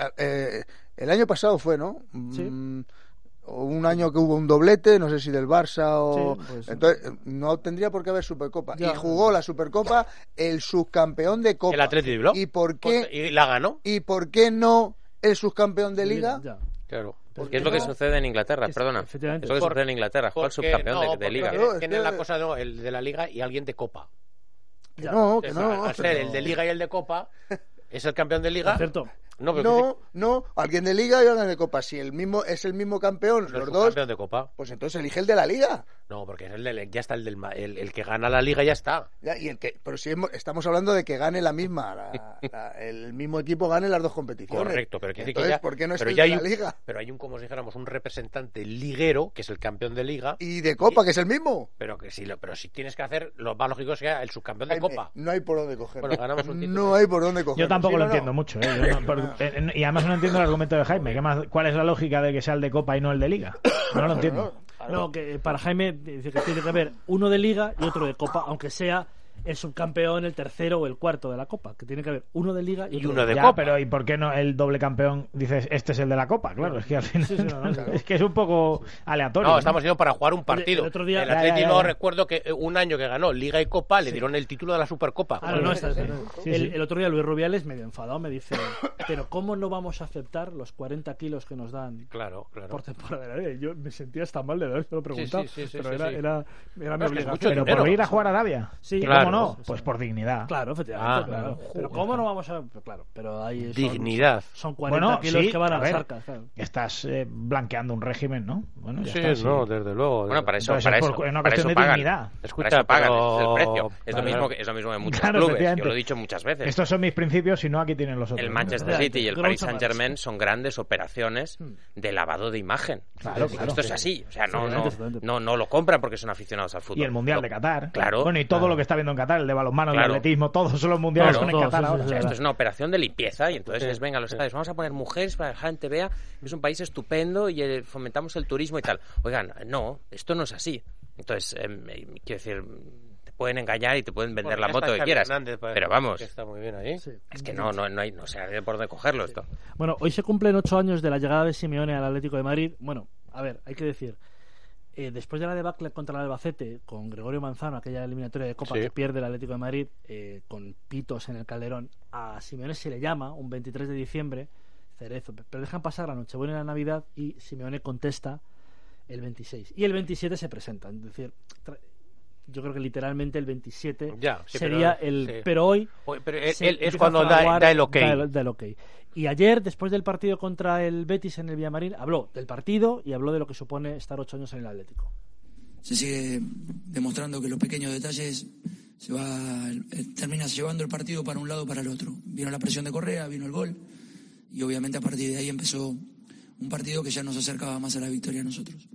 el año pasado fue, ¿no? Sí. Un año que hubo un doblete, no sé si del Barça o... Sí, pues, entonces, no tendría por qué haber Supercopa. Ya. Y jugó la Supercopa el subcampeón de Copa. El Atleti de Bilbao. ¿Y por qué? Y la ganó. ¿Y por qué no el subcampeón de Liga? Ya. Claro. Porque es lo que sucede en Inglaterra, perdona. Es lo que sucede en Inglaterra, juega el subcampeón de Liga. Tienen la cosa, el de la Liga y alguien de Copa. Que no. Al ser el de Liga y el de Copa, es el campeón de Liga. Cierto. No, alguien de Liga y alguien de Copa. Si es el mismo campeón, los dos, campeón de Copa. Pues entonces elige el de la Liga. No, porque ya está el que gana la Liga, ya está. Pero si estamos hablando de que gane la misma, el mismo equipo gane las 2 competiciones. Correcto, pero entonces, ¿por qué no es el de la Liga? Pero hay como si dijéramos, un representante liguero, que es el campeón de Liga. Y de Copa, que es el mismo. Pero si tienes que hacer, lo más lógico es que sea el subcampeón de Copa. No hay por dónde coger. Bueno, ganamos un título. No hay por dónde coger. Yo tampoco lo entiendo mucho, y además no entiendo el argumento de Jaime. ¿Cuál es la lógica de que sea el de Copa y no el de Liga? No lo entiendo. No, que para Jaime dice que tiene que haber uno de Liga y otro de Copa, aunque sea el subcampeón, el tercero o el cuarto de la Copa, que tiene que haber uno de Liga y uno de Copa. Pero ¿y por qué no el doble campeón dices este es el de la Copa? Claro, es que al final es que es un poco aleatorio. No, estamos yendo para jugar un partido. El otro día, el Atlético, recuerdo que un año que ganó Liga y Copa le dieron el título de la Supercopa. El otro día Luis Rubiales, medio enfadado, me dice, pero ¿cómo no vamos a aceptar los 40 kilos que nos dan por temporada? Yo me sentía hasta mal de haberlo preguntado, pero era mi obligación. Pero por ir a jugar a Arabia. Sí, claro. No, pues por dignidad. Claro, efectivamente. Claro. Pero ¿cómo no vamos a...? Claro, pero ahí dignidad. Son 40 kilos que van a las arcas. Claro. Estás blanqueando un régimen, ¿no? Bueno, sí, no, desde luego. Bueno, para eso, es una cuestión de dignidad. Escucha, pagan, es el precio. Es lo mismo en muchos clubes. Yo lo he dicho muchas veces. Estos son mis principios y no aquí tienen los otros. El Manchester City y el Paris Saint-Germain son grandes operaciones de lavado de imagen. Claro. Esto es así. O sea, no lo compran porque son aficionados al fútbol. Y el Mundial de Qatar. Claro. Bueno, y todo lo que está viendo en Qatar, el de balonmano, el de atletismo, todos son los mundiales son en Qatar ahora. O sea, esto es una operación de limpieza y entonces venga, los estadios, vamos a poner mujeres para que la gente vea que es un país estupendo y fomentamos el turismo y tal. Oigan, no, esto no es así. Entonces, quiero decir, te pueden engañar y te pueden vender la moto que quieras, pero vamos, que está muy bien ahí. Es que no hay, no sé por dónde cogerlo esto. Bueno, hoy se cumplen 8 años de la llegada de Simeone al Atlético de Madrid. Bueno, a ver, hay que decir, después de la debacle contra el Albacete con Gregorio Manzano, aquella eliminatoria de Copa que pierde el Atlético de Madrid con pitos en el Calderón, a Simeone se le llama un 23 de diciembre Cerezo, pero dejan pasar la Nochebuena y la Navidad y Simeone contesta el 26 y el 27 se presenta. Es decir, yo creo que literalmente el 27 sería pero hoy pero él es cuando da el ok. Da el ok. Y ayer, después del partido contra el Betis en el Villamarín, habló del partido y habló de lo que supone estar 8 años en el Atlético. Se sigue demostrando que los pequeños detalles terminas llevando el partido para un lado o para el otro. Vino la presión de Correa, vino el gol y obviamente a partir de ahí empezó un partido que ya nos acercaba más a la victoria a nosotros.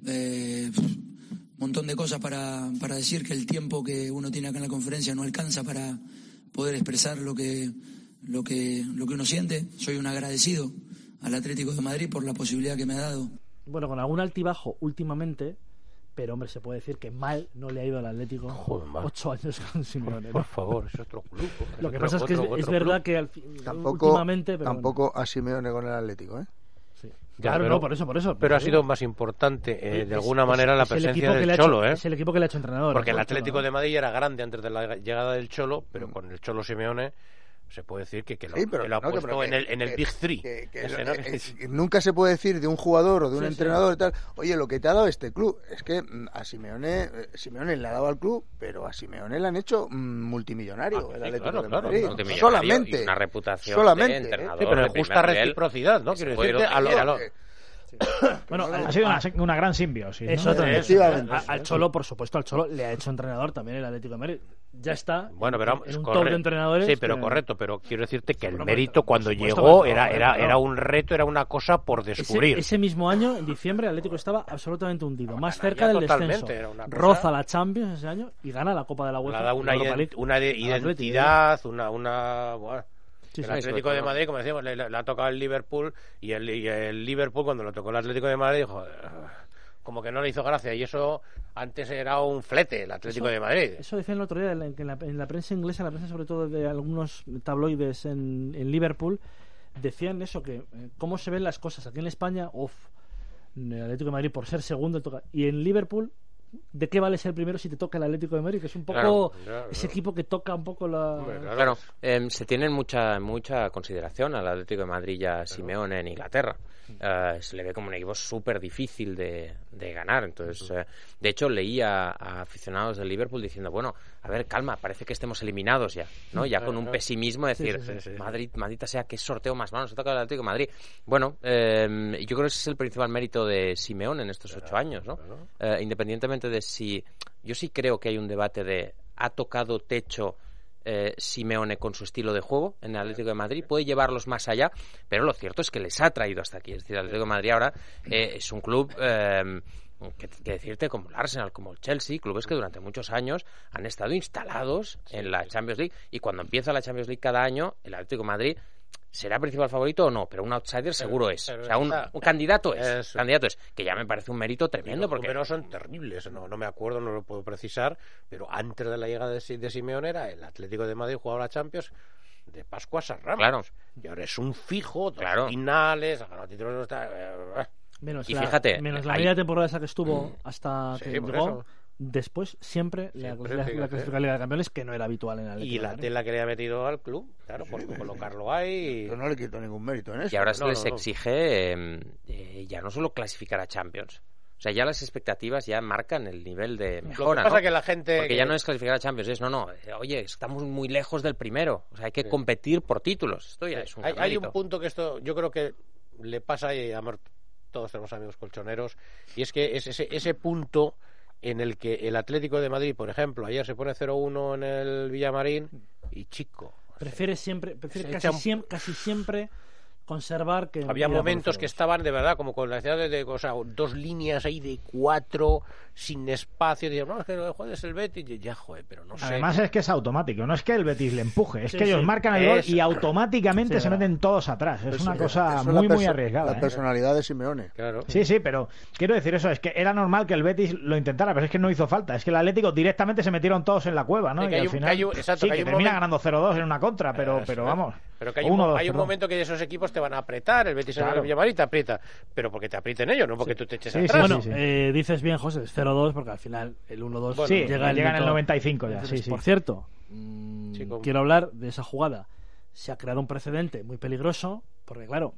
Montón de cosas para decir, que el tiempo que uno tiene acá en la conferencia no alcanza para poder expresar lo que uno siente. Soy un agradecido al Atlético de Madrid por la posibilidad que me ha dado. Bueno, con algún altibajo últimamente, pero hombre, se puede decir que mal no le ha ido al Atlético 8 años con Simeone, ¿no? Por favor, es otro club. Lo que pasa es que es verdad que últimamente... Tampoco a Simeone con el Atlético, ¿eh? Sí. Claro, no, por eso. Pero ha sido más importante, de alguna manera, la presencia del Cholo, ¿eh? Es el equipo que le ha hecho entrenador. Porque el Atlético de Madrid era grande antes de la llegada del Cholo, pero con el Cholo Simeone se puede decir que lo ha puesto en el Big Three. Nunca se puede decir de un jugador o de un entrenador y tal, oye, lo que te ha dado este club. Es que a Simeone le ha dado al club, pero a Simeone le han hecho multimillonario el Atlético de Madrid. Solamente. Y una reputación solamente, de entrenador. Pero en justa reciprocidad, ¿no? Quiero decirte, bueno, ha sido una gran simbiosis, ¿no? Eso al Cholo, por supuesto, al Cholo le ha hecho entrenador también el Atlético de Madrid. Ya está pero en un top de entrenadores. Sí, pero correcto, pero quiero decirte que el mérito cuando llegó era un reto, era una cosa por descubrir. Ese mismo año, en diciembre, el Atlético estaba absolutamente hundido, más cerca del descenso. Roza la Champions ese año y gana la Copa de la UEFA. Le da una identidad, el Atlético de Madrid, como decíamos, le ha tocado el Liverpool y el Liverpool, cuando lo tocó el Atlético de Madrid, dijo, como que no le hizo gracia, y eso antes era un flete, el Atlético de Madrid. Eso decían el otro día en la prensa inglesa, la prensa sobre todo de algunos tabloides en Liverpool, decían eso, que cómo se ven las cosas aquí en España, el Atlético de Madrid por ser segundo toca, y en Liverpool, ¿de qué vale ser primero si te toca el Atlético de Madrid? Que es un poco ese equipo que toca un poco la... Claro, se tiene mucha consideración al Atlético de Madrid y a Simeone en Inglaterra. Se le ve como un equipo súper difícil de ganar. Entonces, de hecho, leía a aficionados del Liverpool diciendo, bueno, a ver, calma, parece que estemos eliminados ya, ¿no? Ya con un pesimismo de decir, Madrid, maldita sea, qué sorteo más malo, se toca el Atlético de Madrid. Bueno, yo creo que ese es el principal mérito de Simeone en estos 8 años, ¿no? Independientemente de si... Yo sí creo que hay un debate de ¿ha tocado techo Simeone con su estilo de juego en el Atlético de Madrid? Puede llevarlos más allá, pero lo cierto es que les ha traído hasta aquí. Es decir, el Atlético de Madrid ahora es un club que decirte como el Arsenal, como el Chelsea, clubes que durante muchos años han estado instalados en la Champions League, y cuando empieza la Champions League cada año, el Atlético de Madrid ¿será principal favorito o no? Pero un outsider seguro es. O sea, un candidato es. Candidato es. Que ya me parece un mérito tremendo. Porque los números son terribles. No me acuerdo, no lo puedo precisar. Pero antes de la llegada de Simeone era el Atlético de Madrid jugaba la Champions de Pascuas a Ramos. Claro. Y ahora es un fijo, finales, ha ganado títulos. Menos la media temporada esa que estuvo hasta que llegó. Después siempre la clasificación de Campeones, que no era habitual en el Atlético. Y la tela que le ha metido al club, claro, por colocarlo ahí. Pero no le quito ningún mérito en eso. Y ahora se les exige ya no solo clasificar a Champions. O sea, ya las expectativas ya marcan el nivel de mejora. Lo que pasa que la gente... Porque ya no es clasificar a Champions, es oye, estamos muy lejos del primero. O sea, hay que competir por títulos. Esto ya es un hay un punto que esto yo creo que le pasa, y todos tenemos amigos colchoneros, y es que es ese punto en el que el Atlético de Madrid, por ejemplo, ayer se pone 0-1 en el Villamarín y prefiere casi siempre conservar que... Había momentos que estaban de verdad como con la necesidad de dos líneas ahí de 4 sin espacio, y no, es que joder, el Betis, pero no sé. Además es que es automático, no es que el Betis le empuje, es que ellos marcan el gol y automáticamente se meten todos atrás. Es una cosa muy arriesgada. La personalidad de Simeone. Claro. Sí, pero quiero decir eso, es que era normal que el Betis lo intentara, pero es que no hizo falta. Es que el Atlético directamente se metieron todos en la cueva, ¿no? Y al final que termina ganando 0-2 en una contra, pero vamos. Pero que hay un momento que esos equipos te van a apretar, el Betis en el Villamarín te aprieta, pero porque te aprieten ellos, no porque tú te eches atrás. Bueno, dices bien, José, 0-2, porque al final el 1-2 llega en el 95 ya. Por cierto, quiero hablar de esa jugada. Se ha creado un precedente muy peligroso, porque claro,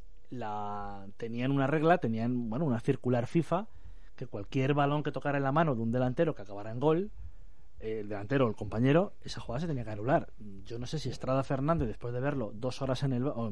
tenían una regla, una circular FIFA, que cualquier balón que tocara en la mano de un delantero que acabara en gol, el delantero o el compañero, esa jugada se tenía que anular. Yo no sé si Estrada Fernández, después de verlo 2 horas en el bar,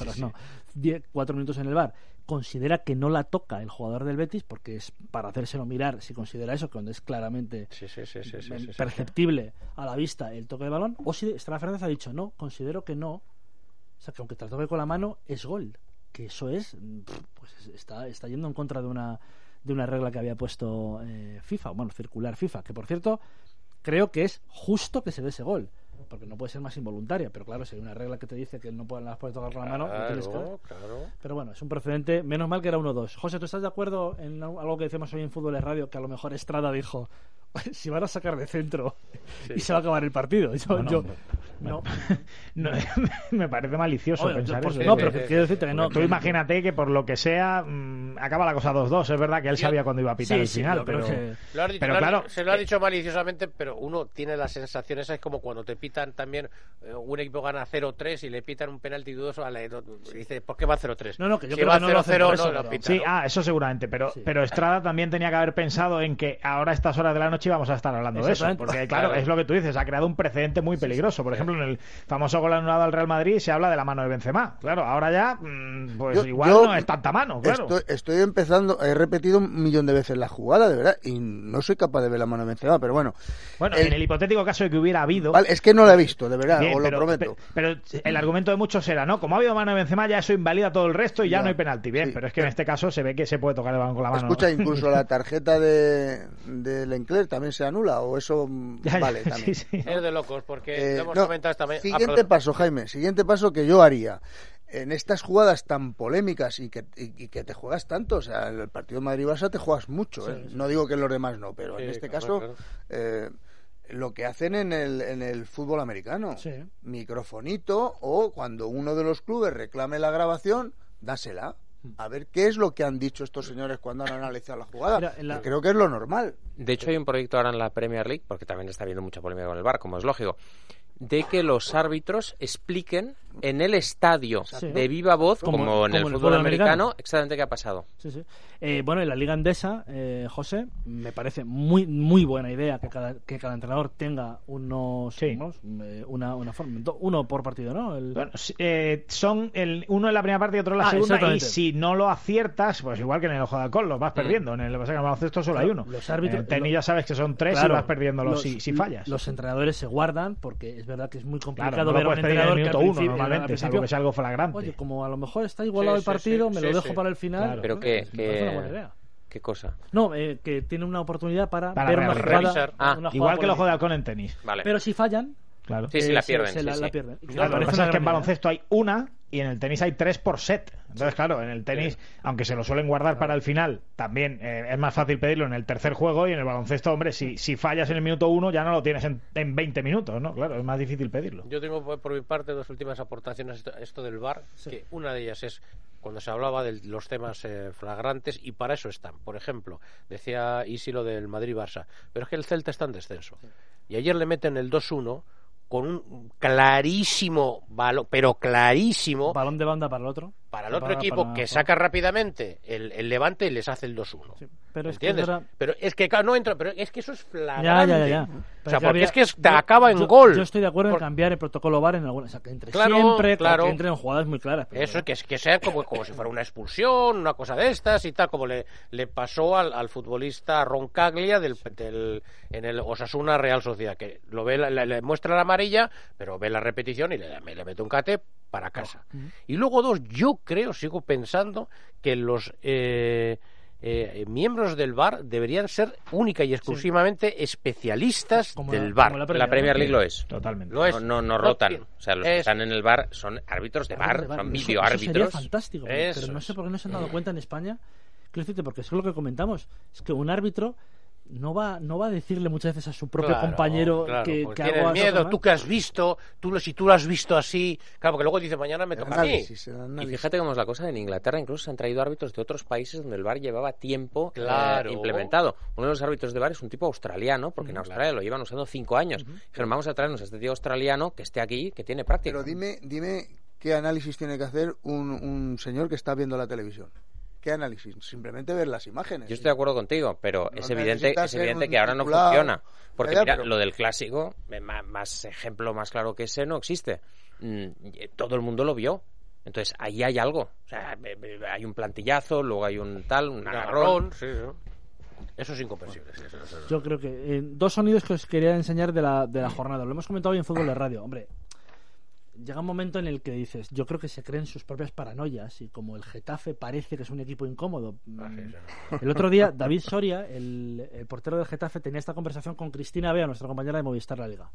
4 minutos en el bar, considera que no la toca el jugador del Betis, porque es para hacérselo mirar si considera eso, cuando es claramente perceptible a la vista el toque de balón, o si Estrada Fernández ha dicho no, considero que no, o sea, que aunque te la toque con la mano es gol, que eso es, pues está yendo en contra de una regla que había puesto FIFA, circular FIFA, que por cierto creo que es justo que se dé ese gol, porque no puede ser más involuntaria, pero claro, si hay una regla que te dice que no las puedes tocar con la mano, no tienes que... Claro. Pero bueno, es un precedente, menos mal que era 1-2. José, ¿tú estás de acuerdo en algo que decimos hoy en Fútbol de Radio, que a lo mejor Estrada dijo, si van a sacar de centro y se va a acabar el partido? No. Me parece malicioso pensar eso. No, pero quiero decirte que no. Tú imagínate que por lo que sea acaba la cosa 2-2. Es verdad que él sabía cuándo iba a pitar el final, pero claro, se lo ha dicho maliciosamente, pero uno tiene la sensación esa, es como cuando te pitan también, un equipo gana 0-3 y le pitan un penalti dudoso, dice, ¿por qué va 0-3? No, que yo si creo va que no 0-0 no lo pita. Sí, eso seguramente, pero Estrada también tenía que haber pensado en que ahora a estas horas de la noche íbamos a estar hablando de eso, porque claro, es lo que tú dices, ha creado un precedente muy peligroso. Por ejemplo, en el famoso gol anulado al Real Madrid se habla de la mano de Benzema. Claro, ahora ya pues igual no es tanta mano, claro. Estoy empezando, he repetido 1.000.000 de veces la jugada, de verdad, y no soy capaz de ver la mano de Benzema, pero bueno. En el hipotético caso de que hubiera habido... Vale, es que no la he visto, de verdad, os lo prometo. Pero el argumento de muchos era, ¿no? Como ha habido mano de Benzema, ya eso invalida todo el resto y ya no hay penalti. Bien, pero es que en este caso se ve que se puede tocar el balón con la mano. Escucha, incluso la tarjeta de Leclerc también se anula, o eso vale también. Sí. Es de locos, porque lo hemos comentado también. Siguiente paso, Jaime, siguiente paso que yo haría en estas jugadas tan polémicas y que te juegas tanto, o sea, en el partido Madrid-Barça te juegas mucho, no digo que en los demás no, pero en este caso lo que hacen en el fútbol americano, microfonito, o cuando uno de los clubes reclame la grabación, dásela. A ver qué es lo que han dicho estos señores cuando han analizado la jugada. Creo que es lo normal. De hecho, hay un proyecto ahora en la Premier League, porque también está habiendo mucha polémica con el VAR, como es lógico, de que los árbitros expliquen en el estadio de viva voz, como en el fútbol americano, exactamente qué ha pasado. Bueno, en la Liga Endesa, José, me parece muy muy buena idea que cada entrenador tenga uno por partido, ¿no? Son uno en la primera parte y otro en la segunda, y si no lo aciertas, pues igual que en el ojo de halcón, los vas perdiendo. En el baloncesto solo hay uno. Los árbitros, en tenis ya sabes que son 3 y vas perdiéndolos si fallas. Los entrenadores se guardan, porque es verdad que es muy complicado no ver a un entrenador que al principio, normalmente, salvo que sea algo flagrante. Oye, como a lo mejor está igualado el partido, me lo dejo para el final. Claro. Pero ¿qué cosa? No, que tiene una oportunidad para ver una revisar. jugada, igual que el ojo de halcón en tenis. Vale. Pero si fallan, claro. Sí, la pierden. La pierden. Claro, lo que pasa es que en baloncesto hay una y en el tenis hay 3 por set. Entonces, claro, en el tenis, aunque se lo suelen guardar para el final, también es más fácil pedirlo en el tercer juego, y en el baloncesto, hombre, si fallas en el minuto 1 ya no lo tienes en 20 minutos, ¿no? Claro, es más difícil pedirlo. Yo tengo por mi parte 2 últimas aportaciones a esto del VAR, que una de ellas es cuando se hablaba de los temas flagrantes, y para eso están. Por ejemplo, decía Isi lo del Madrid-Barça, pero es que el Celta está en descenso. Y ayer le meten el 2-1 con un clarísimo balón, pero clarísimo. Balón de banda para el otro. Para el otro equipo que saca rápidamente el Levante y les hace el 2-1. Sí, pero ¿entiendes? Pero es que no entra, pero es que eso es flagrante. Ya. O sea, porque es que te acaba en gol. Yo estoy de acuerdo en cambiar el protocolo VAR en algunas, o sea, que entre siempre, que entren jugadas muy claras. Pero eso, que sea como si fuera una expulsión, una cosa de estas y tal, como le pasó al futbolista Roncaglia en el Osasuna Real Sociedad, que lo ve, le muestra la amarilla, pero ve la repetición y le mete un cate para casa. Y luego 2, yo sigo pensando que los miembros del VAR deberían ser única y exclusivamente especialistas del VAR. La Premier League lo es. Totalmente. Lo es. No rotan. O sea, los que están en el VAR son árbitros de VAR, son videoárbitros. Eso sería fantástico, pero no sé por qué no se han dado cuenta en España. Quiero decirte, porque es lo que comentamos, es que un árbitro no va a decirle muchas veces a su propio compañero que tiene miedo, tú que has visto, si tú lo has visto así, claro, porque luego dice mañana me toca a mí. Y fíjate cómo es la cosa, en Inglaterra incluso se han traído árbitros de otros países donde el VAR llevaba tiempo implementado. Uno de los árbitros de VAR es un tipo australiano, porque en Australia lo llevan usando 5 años. Dijeron, vamos a traernos a este tío australiano que esté aquí, que tiene práctica. Pero dime qué análisis tiene que hacer un señor que está viendo la televisión. ¿Qué análisis? Simplemente ver las imágenes. Yo estoy de acuerdo contigo, pero es evidente que ahora no funciona. Porque mira, lo del clásico, más ejemplo más claro que ese no existe. Todo el mundo lo vio. Entonces ahí hay algo. O sea, hay un plantillazo, luego hay un agarrón. Sí. Eso es incomprensible. Yo creo que 2 sonidos que os quería enseñar de la jornada. Lo hemos comentado hoy en Fútbol de Radio. Hombre, llega un momento en el que dices, yo creo que se creen sus propias paranoias, y como el Getafe parece que es un equipo incómodo. El otro día David Soria, el portero del Getafe, tenía esta conversación con Cristina Bea, nuestra compañera de Movistar La Liga.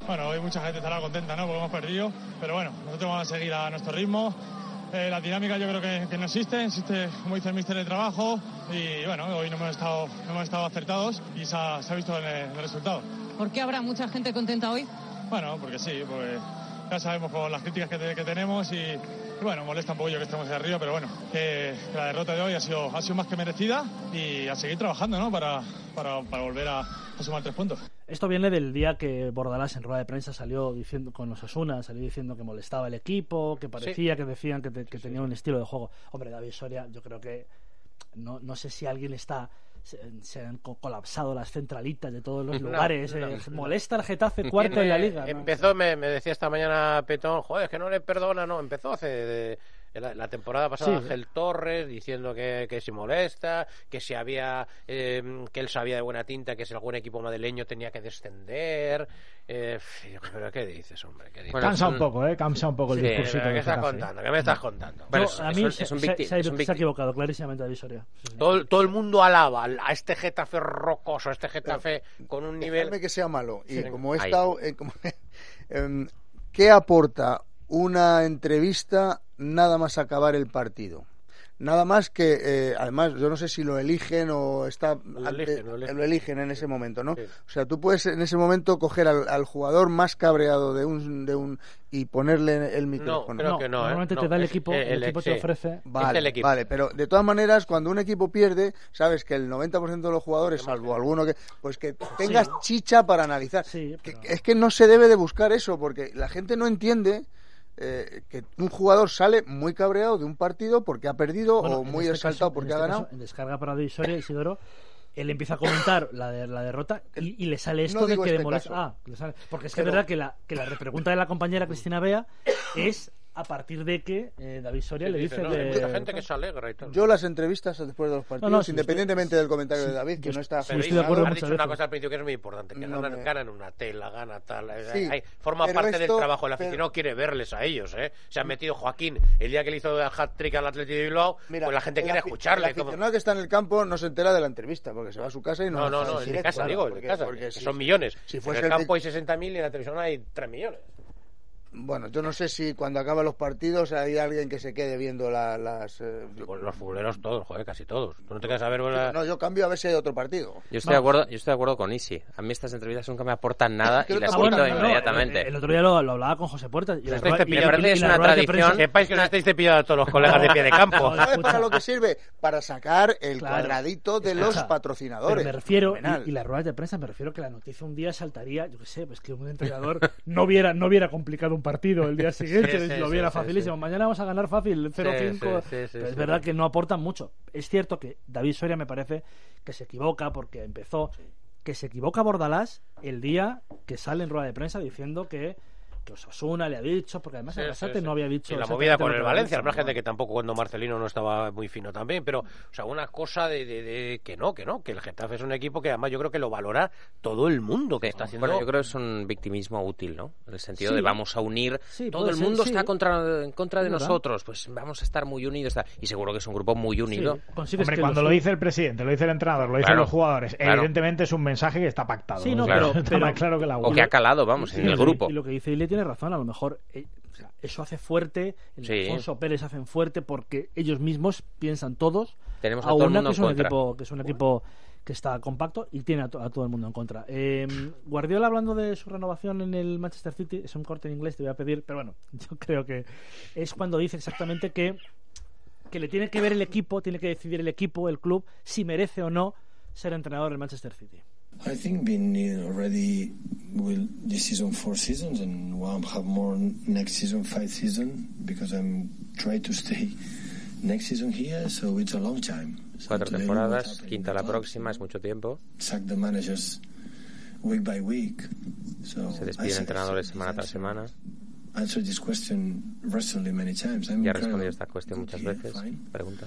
Bueno, hoy mucha gente estará contenta, ¿no? Porque hemos perdido, pero bueno, nosotros vamos a seguir a nuestro ritmo. La dinámica yo creo que no existe, como dice el míster, el trabajo, y bueno, hoy no hemos estado acertados y se ha visto en el resultado. ¿Por qué habrá mucha gente contenta hoy? Bueno, porque sí, pues ya sabemos con las críticas que tenemos y bueno, molesta un poquillo que estemos de arriba, pero bueno, que la derrota de hoy ha sido más que merecida y a seguir trabajando, ¿no? Para volver a sumar 3 puntos. Esto viene del día que Bordalás en rueda de prensa salió diciendo con Osasuna, salió diciendo que molestaba el equipo, que parecía que decían que tenía un estilo de juego. Hombre, David Soria, yo creo que no sé si alguien se han colapsado las centralitas de todos los lugares. Molesta al Getafe cuarto en la liga. Empezó, me decía esta mañana Petón, joder, es que no le perdona, no, empezó hace la temporada pasada Ángel Torres diciendo que se molesta, que si había que él sabía de buena tinta que si algún equipo madrileño tenía que descender. Pero ¿qué dices, hombre? ¿Qué dices? Bueno, cansa un poco el discursito. ¿Qué estás contando? ¿Qué me estás contando? Bueno, a mí se ha equivocado clarísimamente David Soria. Sí. Todo el mundo alaba a este Getafe rocoso, a este Getafe con un nivel... Déjame que sea malo. Y como he estado... ¿Qué aporta una entrevista nada más acabar el partido? Nada más que, además, yo no sé si lo eligen o lo eligen en ese momento, ¿no? Sí. O sea, tú puedes en ese momento coger al jugador más cabreado de un y ponerle el micrófono. No, creo que no. Normalmente te da el equipo te ofrece. Vale, pero de todas maneras, cuando un equipo pierde, sabes que el 90% de los jugadores, salvo alguno que tengas chicha para analizar. Sí, pero... Es que no se debe de buscar eso, porque la gente no entiende... que un jugador sale muy cabreado de un partido porque ha perdido o muy exaltado porque ha ganado. En descarga para David Soria, Isidoro, él empieza a comentar la derrota y le sale esto de que molesta. Porque es que es verdad que la repregunta de la compañera Cristina Bea es a partir de que David Soria le dice hay mucha gente que se alegra y tal. Yo las entrevistas después de los partidos, independientemente del comentario de David, que no está... Pero has dicho una cosa al principio que es muy importante, que ganan una tela, gana tal... forma parte del trabajo, el aficionado quiere verles a ellos, Se ha metido Joaquín el día que le hizo el hat-trick al Atlético de Bilbao, pues la gente quiere escucharle. El aficionado que está en el campo no se entera de la entrevista, porque se va a su casa y no... No, en casa, porque son millones. En el campo hay 60.000 y en la televisión hay 3 millones. Bueno, yo no sé si cuando acaban los partidos hay alguien que se quede viendo las... Los futboleros todos, joder, casi todos. Tú no te quedas a ver... No, yo cambio a ver si hay otro partido. Yo estoy de acuerdo con Isi. A mí estas entrevistas nunca me aportan nada y las quito inmediatamente. El otro día lo hablaba con José Puertas. Y es una tradición. Sepáis que no estáis cepillados a todos los colegas de pie de campo. ¿Sabes para lo que sirve? Para sacar el cuadradito de los patrocinadores. Pero me refiero, y las ruedas de prensa, me refiero que la noticia un día saltaría, yo qué sé, pues que un entrenador no hubiera complicado un partido el día siguiente, lo viera facilísimo. Mañana vamos a ganar fácil, 0-5. Pero es verdad que no aportan mucho. Es cierto que David Soria me parece que se equivoca porque que se equivoca Bordalás el día que sale en rueda de prensa diciendo que Osasuna le ha dicho, porque además Arrasate no había dicho... Y la movida con el Valencia, al margen de que tampoco cuando Marcelino no estaba muy fino también, pero, o sea, una cosa de que el Getafe es un equipo que además yo creo que lo valora todo el mundo que está haciendo... Bueno, yo creo que es un victimismo útil, ¿no? En el sentido de vamos a unir... todo el mundo está en contra de nosotros, pues vamos a estar muy unidos. Y seguro que es un grupo muy unido. Hombre, cuando lo dice el presidente, lo dice el entrenador, lo dicen los jugadores, evidentemente es un mensaje que está pactado. Sí, no, pero claro que o que ha calado, vamos, en el grupo. Y lo que dice Ili tiene razón, a lo mejor eso hace fuerte, Alfonso Pérez hacen fuerte porque ellos mismos piensan todos tenemos a todo el mundo en contra, que es un equipo que está compacto y tiene a todo el mundo en contra. Guardiola, hablando de su renovación en el Manchester City, es un corte en inglés, te voy a pedir, pero bueno, yo creo que es cuando dice exactamente que le tiene que ver el equipo, tiene que decidir el equipo, el club, si merece o no ser entrenador del Manchester City. I think been already this season 4 seasons and we'll have more next season 5 season because I'm trying to stay next season here, so it's a long time. 4 temporadas, quinta la próxima, es mucho tiempo. Sack the managers week by week. So se despiden entrenadores semana tras semana. Answered this question recently many times. Ya he respondido esta cuestión muchas veces. Pregunta.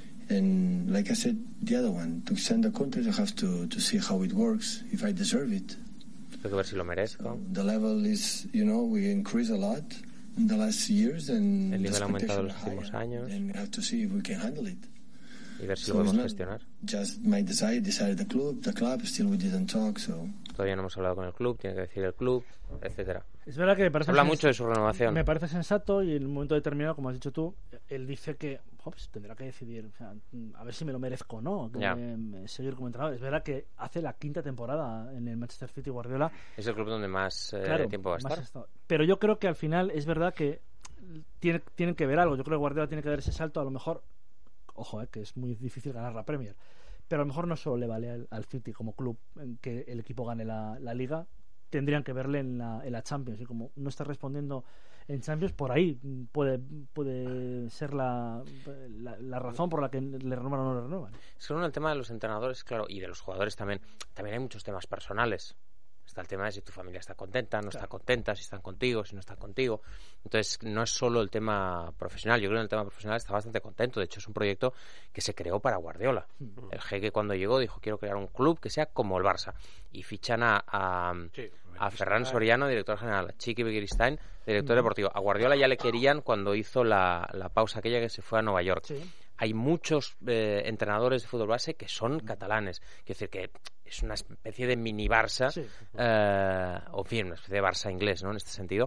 And like I said, the other one, to send the contract, I have to see how it works, if I deserve it. Tengo que ver si lo merezco. So the level is, we increase a lot in the last years, and el nivel ha aumentado en los últimos años. And we have to see if we can handle it. Y ver si lo podemos gestionar. Just my desire the club still we didn't talk, so todavía no hemos hablado con el club, tiene que decir el club, etcétera. Es verdad que me parece habla mucho de su renovación. Me parece sensato, y en un momento determinado, como has dicho tú, él dice que pues tendrá que decidir, o sea, a ver si me lo merezco o no, seguir como entrenador. Es verdad que hace la 5ª temporada en el Manchester City Guardiola. Es el club donde más tiempo va a estar. Pero yo creo que al final es verdad que tienen que ver algo. Yo creo que Guardiola tiene que dar ese salto. A lo mejor, ojo, que es muy difícil ganar la Premier, pero a lo mejor no solo le vale al City como club en que el equipo gane la Liga. Tendrían que verle en la Champions, y como no está respondiendo en Champions, por ahí puede ser la razón por la que le renovan o no le renovan. Según el tema de los entrenadores, claro, y de los jugadores también hay muchos temas personales. Está el tema de si tu familia está contenta, no está contenta, si están contigo, si no están contigo. Entonces, no es solo el tema profesional. Yo creo que en el tema profesional está bastante contento. De hecho, es un proyecto que se creó para Guardiola. El jeque, cuando llegó, dijo: quiero crear un club que sea como el Barça. Y fichan a Ferran Soriano, director general, a Chiqui Begiristain, director deportivo. A Guardiola ya le querían cuando hizo la pausa aquella que se fue a Nueva York. Hay muchos entrenadores de fútbol base que son catalanes. Quiero decir que es una especie de mini Barça, o bien una especie de Barça inglés, ¿no? En este sentido.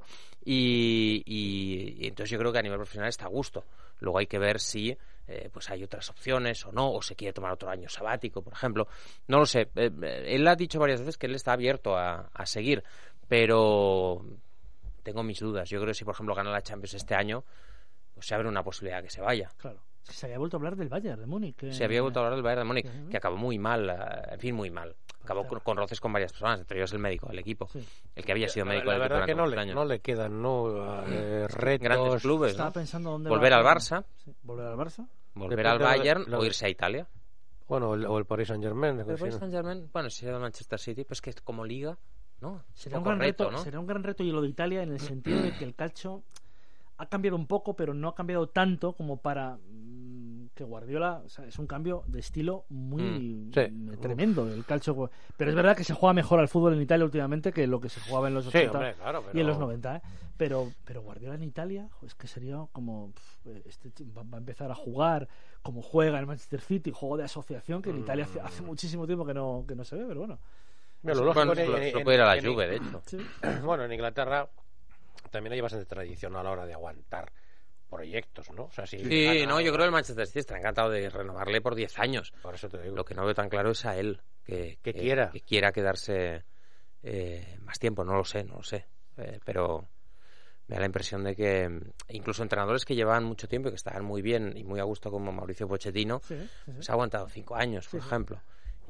Y entonces yo creo que a nivel profesional está a gusto. Luego hay que ver si pues hay otras opciones o no, o se quiere tomar otro año sabático, por ejemplo. No lo sé. Él ha dicho varias veces que él está abierto a seguir, pero tengo mis dudas. Yo creo que si, por ejemplo, gana la Champions este año, pues se abre una posibilidad que se vaya. Claro. Se había vuelto a hablar del Bayern de Múnich. Se había vuelto a hablar del Bayern de Múnich, que acabó muy mal, muy mal. Acabó con roces con varias personas, entre ellos el médico del equipo, el que había sido médico del equipo durante muchos años. No le quedan retos. Grandes clubes, Estaba pensando dónde volver al Barça. Volver al Barça. Volver al Bayern o irse a Italia. Bueno, o el Paris Saint-Germain. El Paris Saint-Germain, bueno, si era el Manchester City, pues que como liga, ¿no? Sería un gran reto, ¿no? Sería un gran reto, y lo de Italia en el sentido de que el calcio ha cambiado un poco, pero no ha cambiado tanto como para que Guardiola, o sea, es un cambio de estilo muy tremendo el calcio. Pero es verdad que se juega mejor al fútbol en Italia últimamente que lo que se jugaba en los 80 y en los 90, pero Guardiola en Italia es que sería como va a empezar a jugar como juega en Manchester City, juego de asociación, que en Italia hace muchísimo tiempo que no se ve, pero bueno. Lo puede ir a la Juve, de hecho. Bueno, en Inglaterra también hay bastante tradición a la hora de aguantar proyectos, ¿no? O sea, yo creo que el Manchester City está encantado de renovarle por 10 años. Por eso te digo. Lo que no veo tan claro es a él que quiera quedarse más tiempo. No lo sé, pero me da la impresión de que incluso entrenadores que llevaban mucho tiempo y que estaban muy bien y muy a gusto, como Mauricio Pochettino, se ha aguantado 5 años, por ejemplo.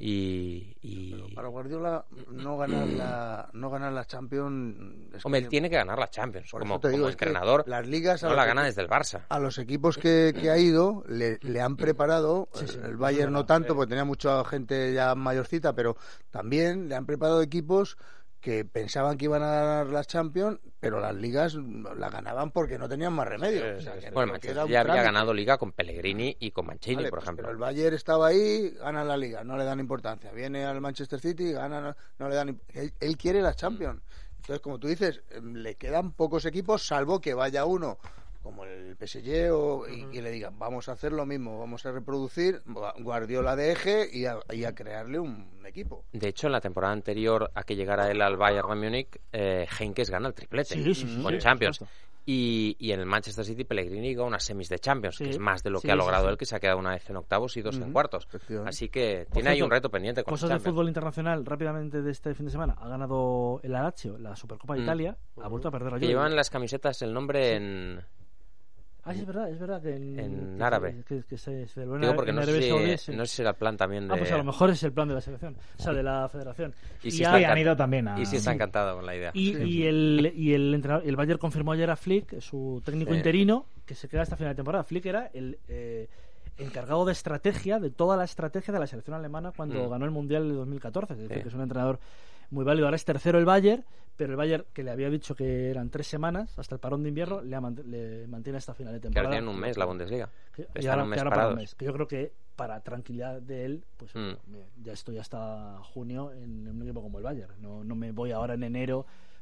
Pero para Guardiola no ganar la Champions hombre, él tiene que ganar la Champions como entrenador. Las ligas no la gana desde el Barça. A los equipos que ha ido le han preparado, el Bayern no tanto porque tenía mucha gente ya mayorcita, pero también le han preparado equipos que pensaban que iban a ganar las Champions, pero las ligas la ganaban porque no tenían más remedio. Bueno, Manchester ya había ganado Liga con Pellegrini y con Mancini, por ejemplo. Pero el Bayern estaba ahí, gana la Liga, no le dan importancia. Viene al Manchester City, gana, no le dan. Él quiere las Champions. Entonces, como tú dices, le quedan pocos equipos, salvo que vaya uno como el PSG y le digan, vamos a hacer lo mismo, vamos a reproducir Guardiola de eje y a crearle un equipo. De hecho, en la temporada anterior a que llegara él al Bayern de Múnich, Heynckes gana el triplete con Champions. Y en el Manchester City, Pellegrini llega a unas semis de Champions, que es más de lo que ha logrado él, que se ha quedado una vez en octavos y 2 en cuartos. Así que tiene ahí un reto pendiente con cosas del fútbol internacional rápidamente de este fin de semana. Ha ganado el Lazio la Supercopa de Italia, ha vuelto a perder la Juve. Llevan las camisetas el nombre en... sí, es verdad que en árabe. Que se digo porque no sé si era el plan también de... pues a lo mejor es el plan de la selección, o sea, de la federación. Y si han ido también y si está encantado con la idea. Y el entrenador, el Bayern confirmó ayer a Flick, su técnico interino, que se queda hasta final de temporada. Flick era el encargado de estrategia, de toda la estrategia de la selección alemana cuando ganó el Mundial de 2014, es decir, que es un entrenador muy válido. Ahora es tercero el Bayern, pero el Bayern, que le había dicho que eran 3 semanas hasta el parón de invierno, le mantiene hasta final de temporada. Que ahora tienen un mes la Bundesliga. Están un mes parados. Que yo creo que para tranquilidad de él, pues ya estoy hasta junio en un equipo como el Bayern. No me voy ahora en enero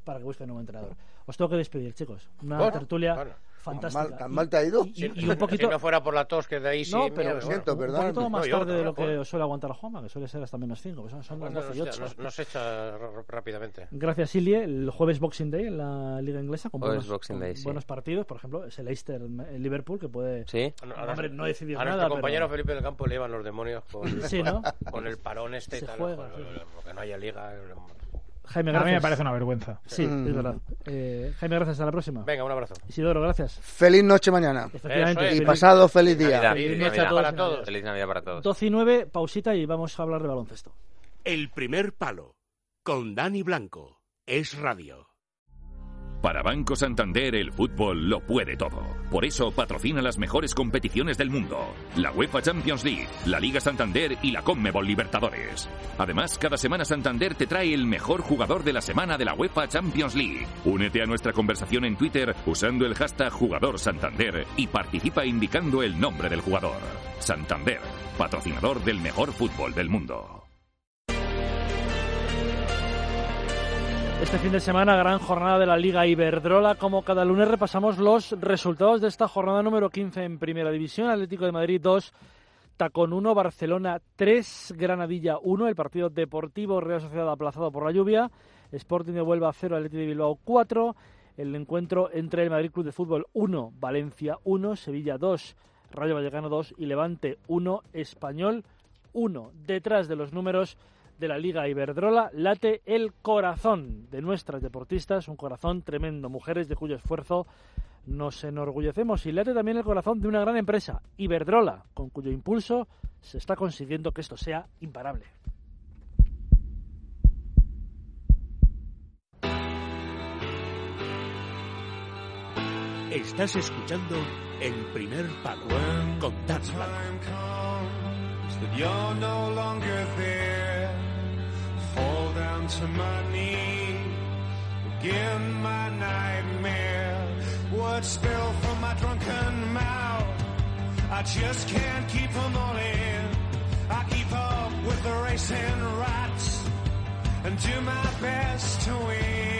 para que busque un nuevo entrenador. Os tengo que despedir, chicos. Una tertulia fantástica. ¿Tan mal te ha ido? Y un poquito... Si no fuera por la tos, que de ahí sí... No, pero lo siento, ¿verdad? Un poquito más tarde de lo que os suele aguantar la Juanma, que suele ser hasta menos 5. Pues son las 12 y 8. Nos echa rápidamente. Gracias, Ilie. El jueves Boxing Day en la Liga Inglesa, con buenos partidos. Por ejemplo, es el Leicester, el Liverpool, que puede... Sí. Hombre, no decidió nada, nuestro compañero Felipe del Campo le iban los demonios sí, ¿no? con el parón este y tal. Porque no haya liga... Jaime, gracias. A mí me parece una vergüenza. Sí, es verdad. Jaime, gracias. Hasta la próxima. Venga, un abrazo. Isidoro, gracias. Feliz noche mañana. Efectivamente. Y pasado feliz día. Feliz Navidad para todos. Feliz Navidad para todos. 12 y 9, pausita y vamos a hablar de baloncesto. El primer palo, con Dani Blanco. Es radio. Para Banco Santander el fútbol lo puede todo. Por eso patrocina las mejores competiciones del mundo. La UEFA Champions League, la Liga Santander y la Conmebol Libertadores. Además, cada semana Santander te trae el mejor jugador de la semana de la UEFA Champions League. Únete a nuestra conversación en Twitter usando el hashtag #JugadorSantander y participa indicando el nombre del jugador. Santander, patrocinador del mejor fútbol del mundo. Este fin de semana, gran jornada de la Liga Iberdrola. Como cada lunes repasamos los resultados de esta jornada número 15 en Primera División. Atlético de Madrid 2, Tacón 1, Barcelona 3, Granadilla 1. El partido deportivo Real Sociedad aplazado por la lluvia. Sporting de Huelva 0, Atlético de Bilbao 4. El encuentro entre el Madrid Club de Fútbol 1, Valencia 1, Sevilla 2, Rayo Vallecano 2 y Levante 1, Español 1. Detrás de los números de la Liga Iberdrola late el corazón de nuestras deportistas, un corazón tremendo, mujeres de cuyo esfuerzo nos enorgullecemos, y late también el corazón de una gran empresa, Iberdrola, con cuyo impulso se está consiguiendo que esto sea imparable. Estás escuchando El Primer Palo con Dani Blanco. Fall down to my knees, begin my nightmare. Words spill from my drunken mouth, I just can't keep them all in. I keep up with the racing rats and do my best to win.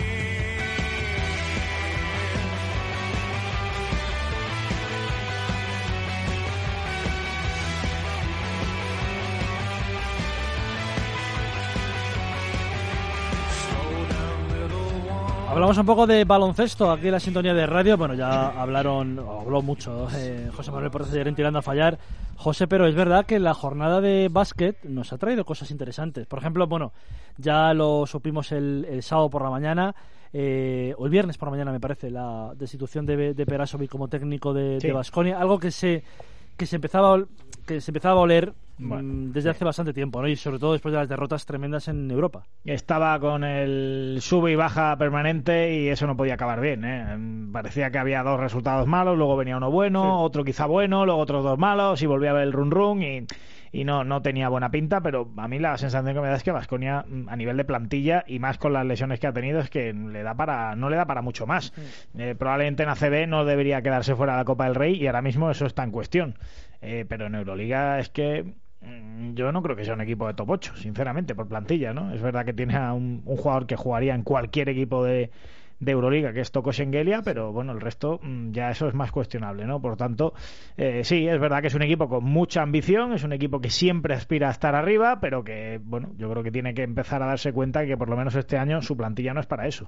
Hablamos un poco de baloncesto aquí en la sintonía de radio. Bueno, ya habló mucho José Manuel Portes ayer en Tirando a Fallar, José, pero es verdad que la jornada de básquet nos ha traído cosas interesantes. Por ejemplo, bueno, ya lo supimos el sábado por la mañana, o el viernes por la mañana me parece, la destitución de Perasovic como técnico de Baskonia, algo que se empezaba a oler desde hace bastante tiempo, ¿no? Y sobre todo después de las derrotas tremendas en Europa. Estaba con el sube y baja permanente y eso no podía acabar bien, ¿eh? Parecía que había dos resultados malos, luego venía uno bueno, otro quizá bueno, luego otros dos malos y volvía a ver el run y no tenía buena pinta, pero a mí la sensación que me da es que Baskonia, a nivel de plantilla y más con las lesiones que ha tenido, es que no le da para mucho más. Probablemente en ACB no debería quedarse fuera de la Copa del Rey y ahora mismo eso está en cuestión, pero en Euroliga es que yo no creo que sea un equipo de top 8, sinceramente, por plantilla, ¿no? Es verdad que tiene a un jugador que jugaría en cualquier equipo de Euroliga, que es Toko Shengelia, pero bueno, el resto ya eso es más cuestionable, ¿no? Por tanto, sí, es verdad que es un equipo con mucha ambición, es un equipo que siempre aspira a estar arriba, pero que, bueno, yo creo que tiene que empezar a darse cuenta que por lo menos este año su plantilla no es para eso.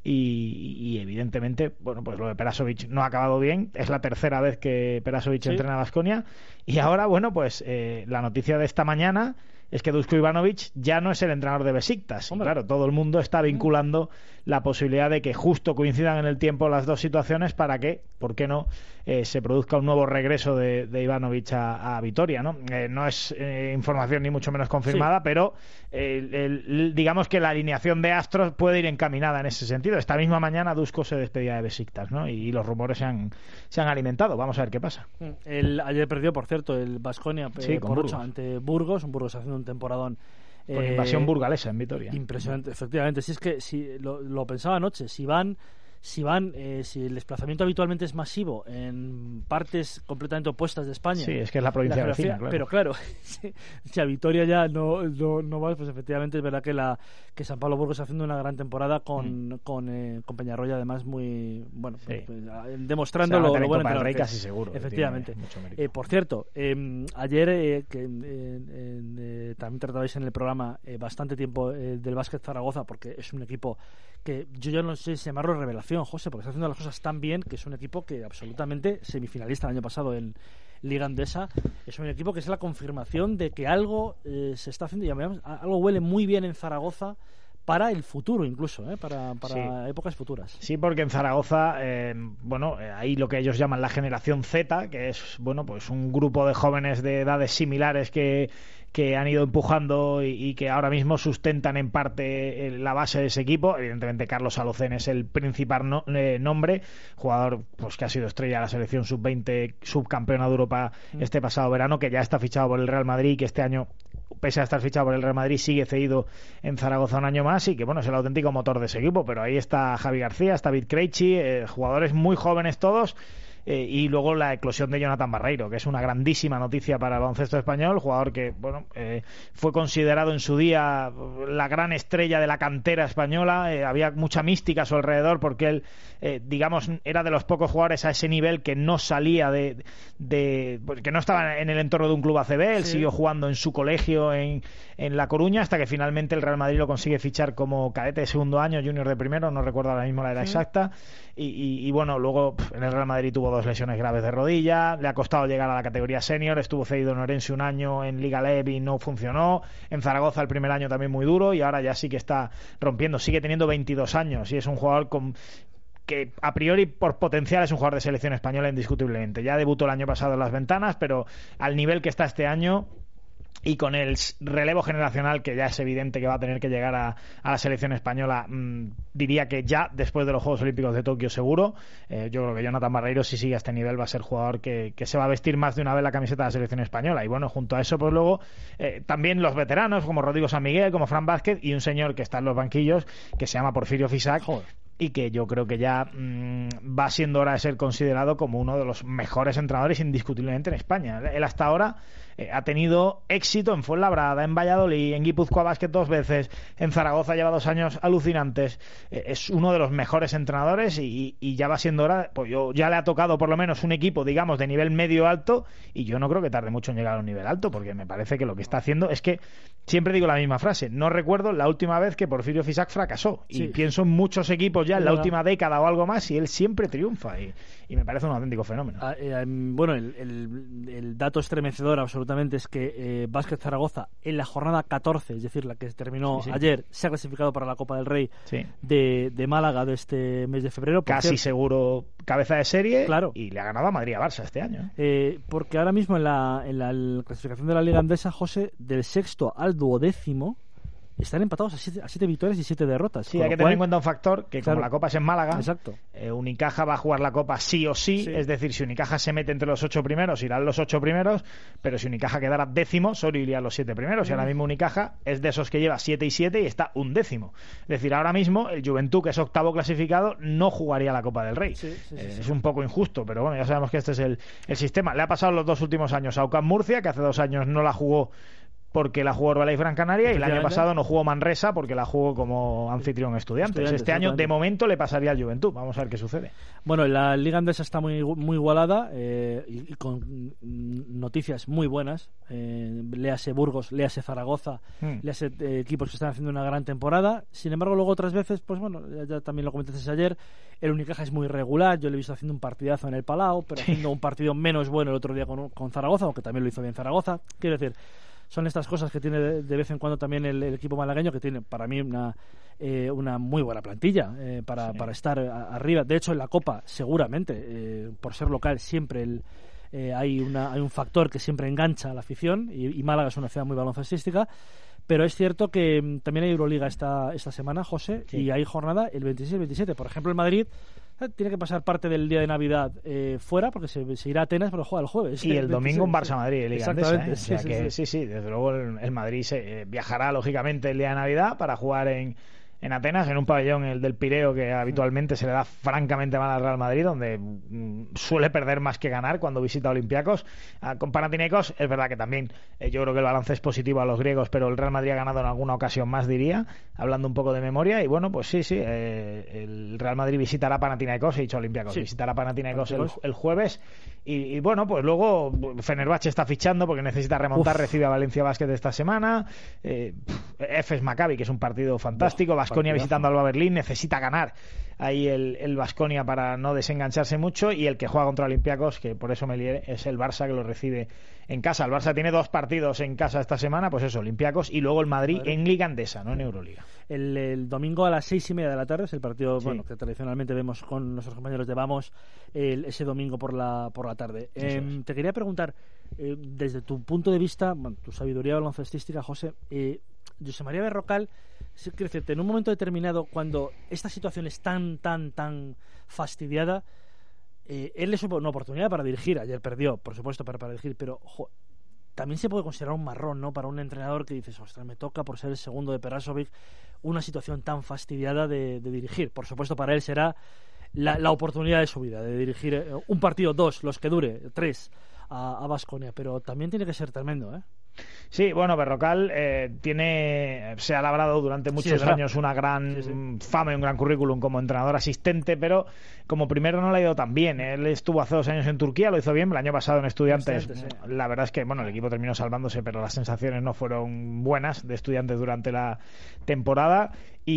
Y evidentemente, bueno, pues lo de Perasovic no ha acabado bien, es la tercera vez que Perasovic entrena a Baskonia, y ahora, bueno, pues la noticia de esta mañana es que Duško Ivanović ya no es el entrenador de Besiktas. Y claro, todo el mundo está vinculando la posibilidad de que justo coincidan en el tiempo las dos situaciones para que, ¿por qué no?, se produzca un nuevo regreso de Ivanović a Vitoria, ¿no? No es información ni mucho menos confirmada, pero digamos que la alineación de astros puede ir encaminada en ese sentido. Esta misma mañana Duško se despedía de Besiktas, ¿no? Y los rumores se han alimentado. Vamos a ver qué pasa. Ayer perdió, por cierto, el Baskonia por 8 ante Burgos, un Burgos haciendo un temporadón con invasión burgalesa en Vitoria. Impresionante, efectivamente. Si es que lo pensaba anoche, si van si el desplazamiento habitualmente es masivo en partes completamente opuestas de España. Sí, es que es la provincia vecina, claro. Pero claro, si a Vitoria ya no vas, pues efectivamente es verdad que San Pablo Burgos está haciendo una gran temporada con Peñarroya, además muy bueno, pues, demostrando lo bueno para el Rey casi seguro. Efectivamente. Por cierto, ayer también tratabais en el programa bastante tiempo del Básquet Zaragoza, porque es un equipo que yo ya no sé si llamarlo revelación, José, porque está haciendo las cosas tan bien que es un equipo que absolutamente semifinalista el año pasado en Liga Andesa. Es un equipo que es la confirmación de que algo se está haciendo, y algo huele muy bien en Zaragoza para el futuro, incluso, para épocas futuras. Sí, porque en Zaragoza, hay lo que ellos llaman la generación Z, que es pues un grupo de jóvenes de edades similares que han ido empujando y que ahora mismo sustentan en parte la base de ese equipo. Evidentemente Carlos Alocén es el principal nombre, jugador pues que ha sido estrella de la selección sub-20, subcampeona de Europa este pasado verano, que ya está fichado por el Real Madrid, que este año, pese a estar fichado por el Real Madrid, sigue cedido en Zaragoza un año más, y que es el auténtico motor de ese equipo. Pero ahí está Javi García, está David Krejci, jugadores muy jóvenes todos. Y luego la eclosión de Jonathan Barreiro, que es una grandísima noticia para el baloncesto español, jugador que fue considerado en su día la gran estrella de la cantera española. Había mucha mística a su alrededor porque él, era de los pocos jugadores a ese nivel que no salía que no estaba en el entorno de un club ACB. Él siguió jugando en su colegio en La Coruña, hasta que finalmente el Real Madrid lo consigue fichar como cadete de segundo año, junior de primero, no recuerdo ahora mismo la edad exacta. Y luego en el Real Madrid tuvo 2 lesiones graves de rodilla, le ha costado llegar a la categoría senior, estuvo cedido en Orense un año en Liga LEB y no funcionó, en Zaragoza el primer año también muy duro, y ahora ya sí que está rompiendo, sigue teniendo 22 años y es un jugador que a priori por potencial es un jugador de selección española indiscutiblemente. Ya debutó el año pasado en las ventanas, pero al nivel que está este año y con el relevo generacional que ya es evidente que va a tener que llegar a la selección española, diría que ya después de los Juegos Olímpicos de Tokio seguro. Yo creo que Jonathan Barreiro, si sigue a este nivel, va a ser jugador que se va a vestir más de una vez la camiseta de la selección española. Y junto a eso, pues luego también los veteranos como Rodrigo San Miguel, como Fran Vázquez, y un señor que está en los banquillos que se llama Porfirio Fisac. Y que yo creo que ya va siendo hora de ser considerado como uno de los mejores entrenadores indiscutiblemente en España. Él hasta ahora ha tenido éxito en Fuenlabrada, en Valladolid, en Guipúzcoa Basket 2 veces, en Zaragoza lleva 2 años alucinantes. Es uno de los mejores entrenadores y ya va siendo hora. Pues ya le ha tocado por lo menos un equipo, digamos, de nivel medio-alto, y yo no creo que tarde mucho en llegar a un nivel alto, porque me parece que lo que está haciendo es que, siempre digo la misma frase, no recuerdo la última vez que Porfirio Fisac fracasó, y pienso en muchos equipos ya en la última década o algo más, y él siempre triunfa, y me parece un auténtico fenómeno. El dato estremecedor absolutamente es que Básquet Zaragoza en la jornada 14, es decir, la que terminó ayer, se ha clasificado para la Copa del Rey de Málaga de este mes de febrero. Casi seguro cabeza de serie, claro, y le ha ganado a Madrid a Barça este año. Porque ahora mismo en la clasificación de la Liga Andesa, José, del 6º al 12º están empatados a 7 victorias y 7 derrotas. Sí, hay que tener en cuenta un factor, que como la Copa es en Málaga, exacto, Unicaja va a jugar la Copa sí o sí, es decir, si Unicaja se mete entre los 8 primeros, irán los 8 primeros, pero si Unicaja quedara 10º, solo irían los 7 primeros, y ahora mismo Unicaja es de esos que lleva 7 y 7 y está 11º. Es decir, ahora mismo el Juventud, que es 8º clasificado, no jugaría la Copa del Rey. Es un poco injusto, pero ya sabemos que este es el sistema. Le ha pasado los 2 últimos años a UCAM Murcia, que hace 2 años no la jugó porque la jugó Herbalife Gran Canaria, y el año pasado no jugó Manresa porque la jugó como anfitrión Estudiantes. Este año, de momento, le pasaría al Juventud. Vamos a ver qué sucede. Bueno, la Liga Andesa está muy igualada, y con noticias muy buenas. Léase Burgos, léase Zaragoza, léase equipos que están haciendo una gran temporada. Sin embargo, luego otras veces, pues ya también lo comentaste ayer, el Unicaja es muy regular. Yo le he visto haciendo un partidazo en el Palau, pero haciendo un partido menos bueno el otro día con Zaragoza, aunque también lo hizo bien Zaragoza. Quiero decir, son estas cosas que tiene de vez en cuando también el equipo malagueño, que tiene para mí una muy buena plantilla para estar arriba. De hecho, en la Copa, seguramente, por ser local, siempre hay un factor que siempre engancha a la afición, y Málaga es una ciudad muy baloncestística. Pero es cierto que también hay Euroliga esta semana, José, y hay jornada el 26 y el 27. Por ejemplo, el Madrid tiene que pasar parte del día de Navidad fuera, porque se irá a Atenas, pero juega el jueves. Y el domingo un Barça-Madrid, Liga Andesa. Exactamente. Sí, desde luego el Madrid viajará, lógicamente, el día de Navidad para jugar en en Atenas, en un pabellón, el del Pireo, que habitualmente se le da francamente mal al Real Madrid, donde suele perder más que ganar cuando visita Olympiacos. Con Panathinaikos es verdad que también yo creo que el balance es positivo a los griegos, pero el Real Madrid ha ganado en alguna ocasión más, diría, hablando un poco de memoria. Y bueno, pues sí, el Real Madrid visitará Panathinaikos, he dicho Olympiacos, visitará Panathinaikos el jueves. Y bueno, pues luego Fenerbahce está fichando porque necesita remontar, recibe a Valencia Basket esta semana. Efes Maccabi, que es un partido fantástico. Baskonia visitando al Alba Berlín, necesita ganar ahí el Baskonia para no desengancharse mucho, y el que juega contra Olympiacos, que por eso Melier, es el Barça, que lo recibe en casa. El Barça tiene 2 partidos en casa esta semana, pues eso, Olympiacos, y luego el Madrid en Liga Endesa, no en Euroliga. El domingo a las 6:30 de la tarde es el partido que tradicionalmente vemos con nuestros compañeros de Vamos ese domingo por la tarde. Te quería preguntar, desde tu punto de vista, tu sabiduría baloncestística, José, José María Berrocal, quiero decirte, en un momento determinado, cuando esta situación es tan fastidiada, él le supo una oportunidad para dirigir. Ayer perdió, por supuesto, para dirigir, pero también se puede considerar un marrón, ¿no?, para un entrenador que dices, ostras, me toca por ser el segundo de Perasovic una situación tan fastidiada de dirigir. Por supuesto, para él será la oportunidad de su vida, de dirigir un partido, 2, los que dure, 3 a Baskonia, pero también tiene que ser tremendo, ¿eh? Sí, bueno, Berrocal se ha labrado durante muchos años una gran fama y un gran currículum como entrenador asistente, pero como primero no le ha ido tan bien. Él estuvo hace 2 años en Turquía, lo hizo bien, el año pasado en Estudiantes. La verdad es que el equipo terminó salvándose, pero las sensaciones no fueron buenas de Estudiantes durante la temporada.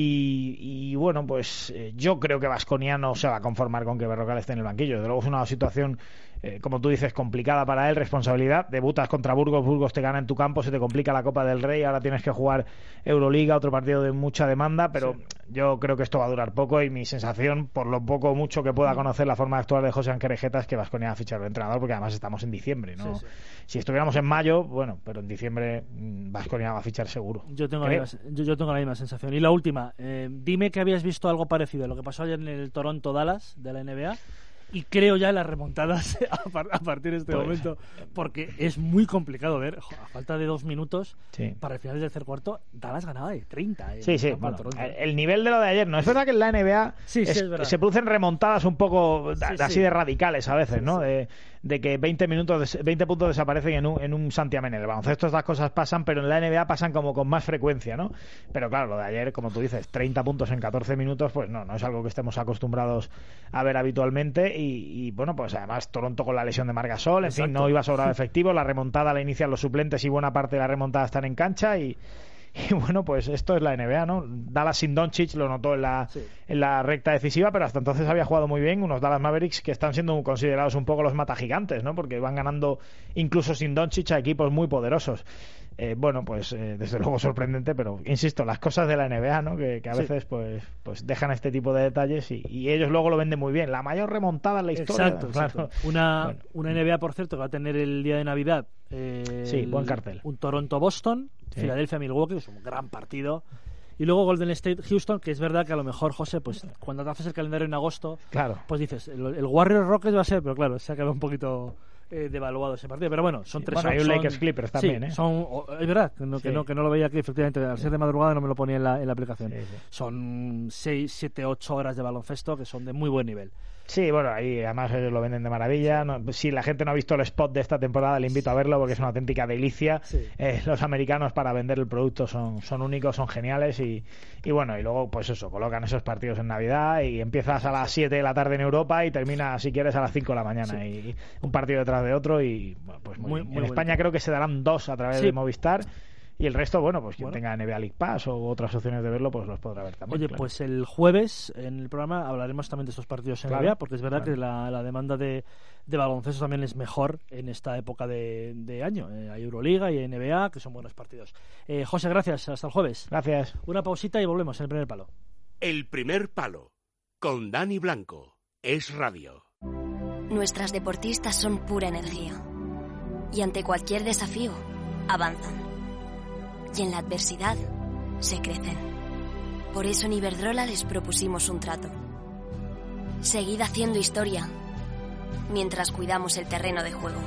Y bueno, pues yo creo que Baskonia no se va a conformar con que Berrocal esté en el banquillo. Desde luego es una situación, como tú dices, complicada para él, responsabilidad. Debutas contra Burgos te gana en tu campo, se te complica la Copa del Rey, ahora tienes que jugar Euroliga, otro partido de mucha demanda, pero yo creo que esto va a durar poco, y mi sensación, por lo poco o mucho que pueda conocer la forma de actuar de José Anquerejeta, es que Baskonia va a fichar al entrenador, porque además estamos en diciembre, ¿no? Si estuviéramos en mayo, bueno, pero en diciembre Baskonia va a fichar seguro. Yo tengo la misma sensación. Y la última, dime que habías visto algo parecido a lo que pasó ayer en el Toronto-Dallas de la NBA, y creo ya en las remontadas a partir de este momento, porque es muy complicado ver, a falta de 2 minutos para el final del tercer cuarto, Dallas ganaba de 30. Bueno, el nivel de lo de ayer, no es verdad que en la NBA se producen remontadas un poco así de radicales a veces, ¿no? De que 20 puntos desaparecen en un santiamén. En el baloncesto estas cosas pasan, pero en la NBA pasan como con más frecuencia, ¿no? Pero claro, lo de ayer, como tú dices, 30 puntos en 14 minutos, pues no es algo que estemos acostumbrados a ver habitualmente. Y bueno, pues además Toronto con la lesión de Marc Gasol, en fin, no iba sobrado efectivo. La remontada la inician los suplentes y buena parte de la remontada están en cancha. Y bueno, pues esto es la NBA, ¿no? Dallas sin Doncic lo notó en la recta decisiva, pero hasta entonces había jugado muy bien. Unos Dallas Mavericks que están siendo considerados un poco los matagigantes, ¿no? Porque van ganando incluso sin Doncic a equipos muy poderosos. Bueno, pues desde luego sorprendente, pero insisto, las cosas de la NBA, ¿no? Que a veces pues dejan este tipo de detalles y ellos luego lo venden muy bien. La mayor remontada en la historia. Exacto. Una NBA, por cierto, que va a tener el día de Navidad. Buen cartel. Un Toronto-Boston, Filadelfia-Milwaukee, que es un gran partido. Y luego Golden State-Houston, que es verdad que a lo mejor, José, pues cuando te haces el calendario en agosto, pues dices, el Warriors-Rockets va a ser, pero claro, se ha quedado un poquito devaluado ese partido, pero bueno, son 3 hay un Lakers-Clippers también, es verdad, que no lo veía aquí, efectivamente, al ser de madrugada no me lo ponía en la aplicación. Son 6, 7, 8 horas de baloncesto que son de muy buen nivel. Sí, bueno, ahí además ellos lo venden de maravilla. Si la gente no ha visto el spot de esta temporada, le invito a verlo porque es una auténtica delicia. Los americanos para vender el producto son únicos, son geniales y bueno, y luego pues eso, colocan esos partidos en Navidad y empiezas a las 7 de la tarde en Europa y terminas, si quieres, a las 5 de la mañana y un partido detrás de otro y bueno, pues muy en España creo que se darán 2 a través de Movistar. Y el resto, bueno, pues quien tenga NBA League Pass o otras opciones de verlo, pues los podrá ver también. Oye, pues el jueves en el programa hablaremos también de estos partidos en NBA, porque es verdad que la demanda de baloncesto también es mejor en esta época de año. Hay Euroliga y NBA, que son buenos partidos. José, gracias. Hasta el jueves. Gracias. Una pausita y volvemos en el primer palo. El primer palo, con Dani Blanco. Es radio. Nuestras deportistas son pura energía. Y ante cualquier desafío, avanzan. Y en la adversidad se crecen. Por eso en Iberdrola les propusimos un trato. Seguid haciendo historia mientras cuidamos el terreno de juego.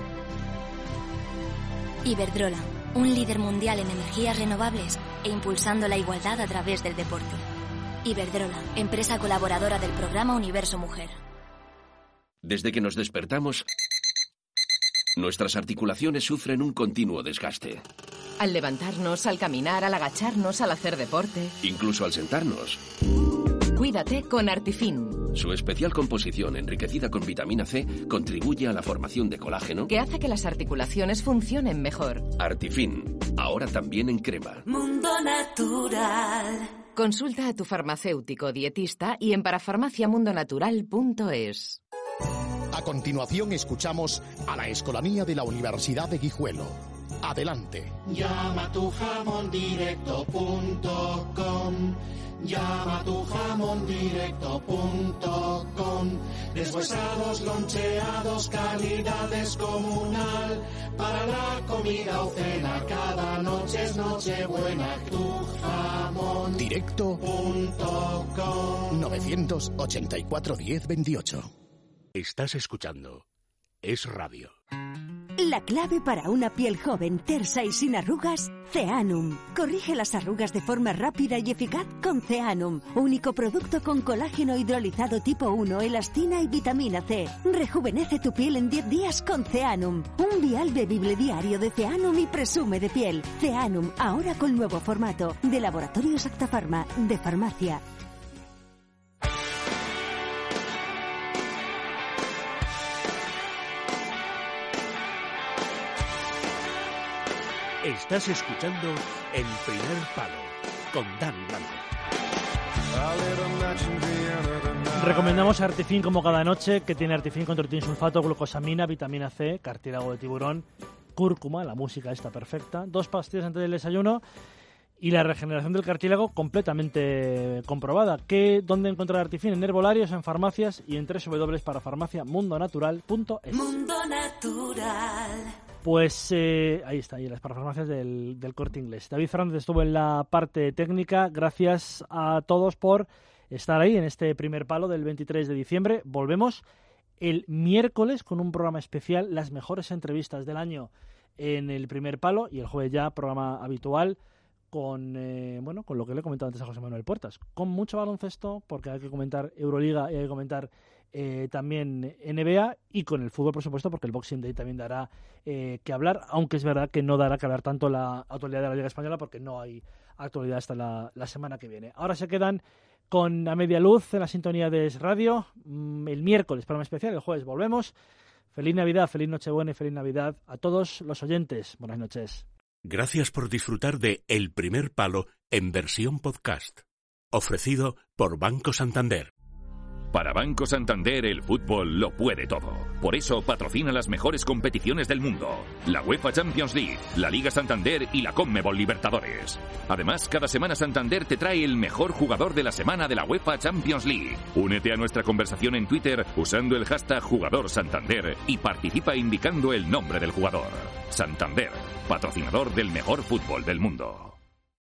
Iberdrola, un líder mundial en energías renovables e impulsando la igualdad a través del deporte. Iberdrola, empresa colaboradora del programa Universo Mujer. Desde que nos despertamos, nuestras articulaciones sufren un continuo desgaste. Al levantarnos, al caminar, al agacharnos, al hacer deporte. Incluso al sentarnos. Cuídate con Artifin. Su especial composición enriquecida con vitamina C contribuye a la formación de colágeno que hace que las articulaciones funcionen mejor. Artifin, ahora también en crema. Mundo Natural. Consulta a tu farmacéutico dietista y en parafarmaciamundonatural.es. A continuación escuchamos a la Escolanía de la Universidad de Guijuelo. Adelante. Llama a tujamondirecto.com. Llama a tujamondirecto.com. Deshuesados, loncheados, calidad descomunal. Para la comida o cena, cada noche es Nochebuena. Directo.com. 984 10 28. Estás escuchando Es Radio. La clave para una piel joven, tersa y sin arrugas, Ceanum. Corrige las arrugas de forma rápida y eficaz con Ceanum, único producto con colágeno hidrolizado tipo 1, elastina y vitamina C. Rejuvenece tu piel en 10 días con Ceanum. Un vial bebible diario de Ceanum y presume de piel. Ceanum, ahora con nuevo formato, de Laboratorios Acta Pharma, de farmacia. Estás escuchando El Primer Palo con Dan Blanco. Recomendamos Artifin como cada noche, que tiene Artifin con trotinsulfato, glucosamina, vitamina C, cartílago de tiburón, cúrcuma, la música está perfecta, 2 pastillas antes del desayuno y la regeneración del cartílago completamente comprobada. ¿Dónde encontrar Artifin? En herbolarios, en farmacias y en www.parafarmaciamundonatural.es. Mundo Natural. Pues ahí está, y las parafarmacias del Corte Inglés. David Fernández estuvo en la parte técnica. Gracias a todos por estar ahí en este primer palo del 23 de diciembre. Volvemos el miércoles con un programa especial, las mejores entrevistas del año en el primer palo, y el jueves ya programa habitual con lo que le he comentado antes a José Manuel Puertas. Con mucho baloncesto, porque hay que comentar Euroliga y hay que comentar también NBA, y con el fútbol, por supuesto, porque el Boxing Day también dará que hablar, aunque es verdad que no dará que hablar tanto la actualidad de la Liga Española, porque no hay actualidad hasta la semana que viene. Ahora se quedan con A Media Luz en la sintonía de Es Radio. El miércoles programa especial, el jueves volvemos. Feliz Navidad, feliz Nochebuena y feliz Navidad a todos los oyentes. Buenas noches. Gracias por disfrutar de El Primer Palo en versión podcast, ofrecido por Banco Santander. Para Banco Santander el fútbol lo puede todo. Por eso patrocina las mejores competiciones del mundo. La UEFA Champions League, la Liga Santander y la CONMEBOL Libertadores. Además, cada semana Santander te trae el mejor jugador de la semana de la UEFA Champions League. Únete a nuestra conversación en Twitter usando el hashtag #JugadorSantander y participa indicando el nombre del jugador. Santander, patrocinador del mejor fútbol del mundo.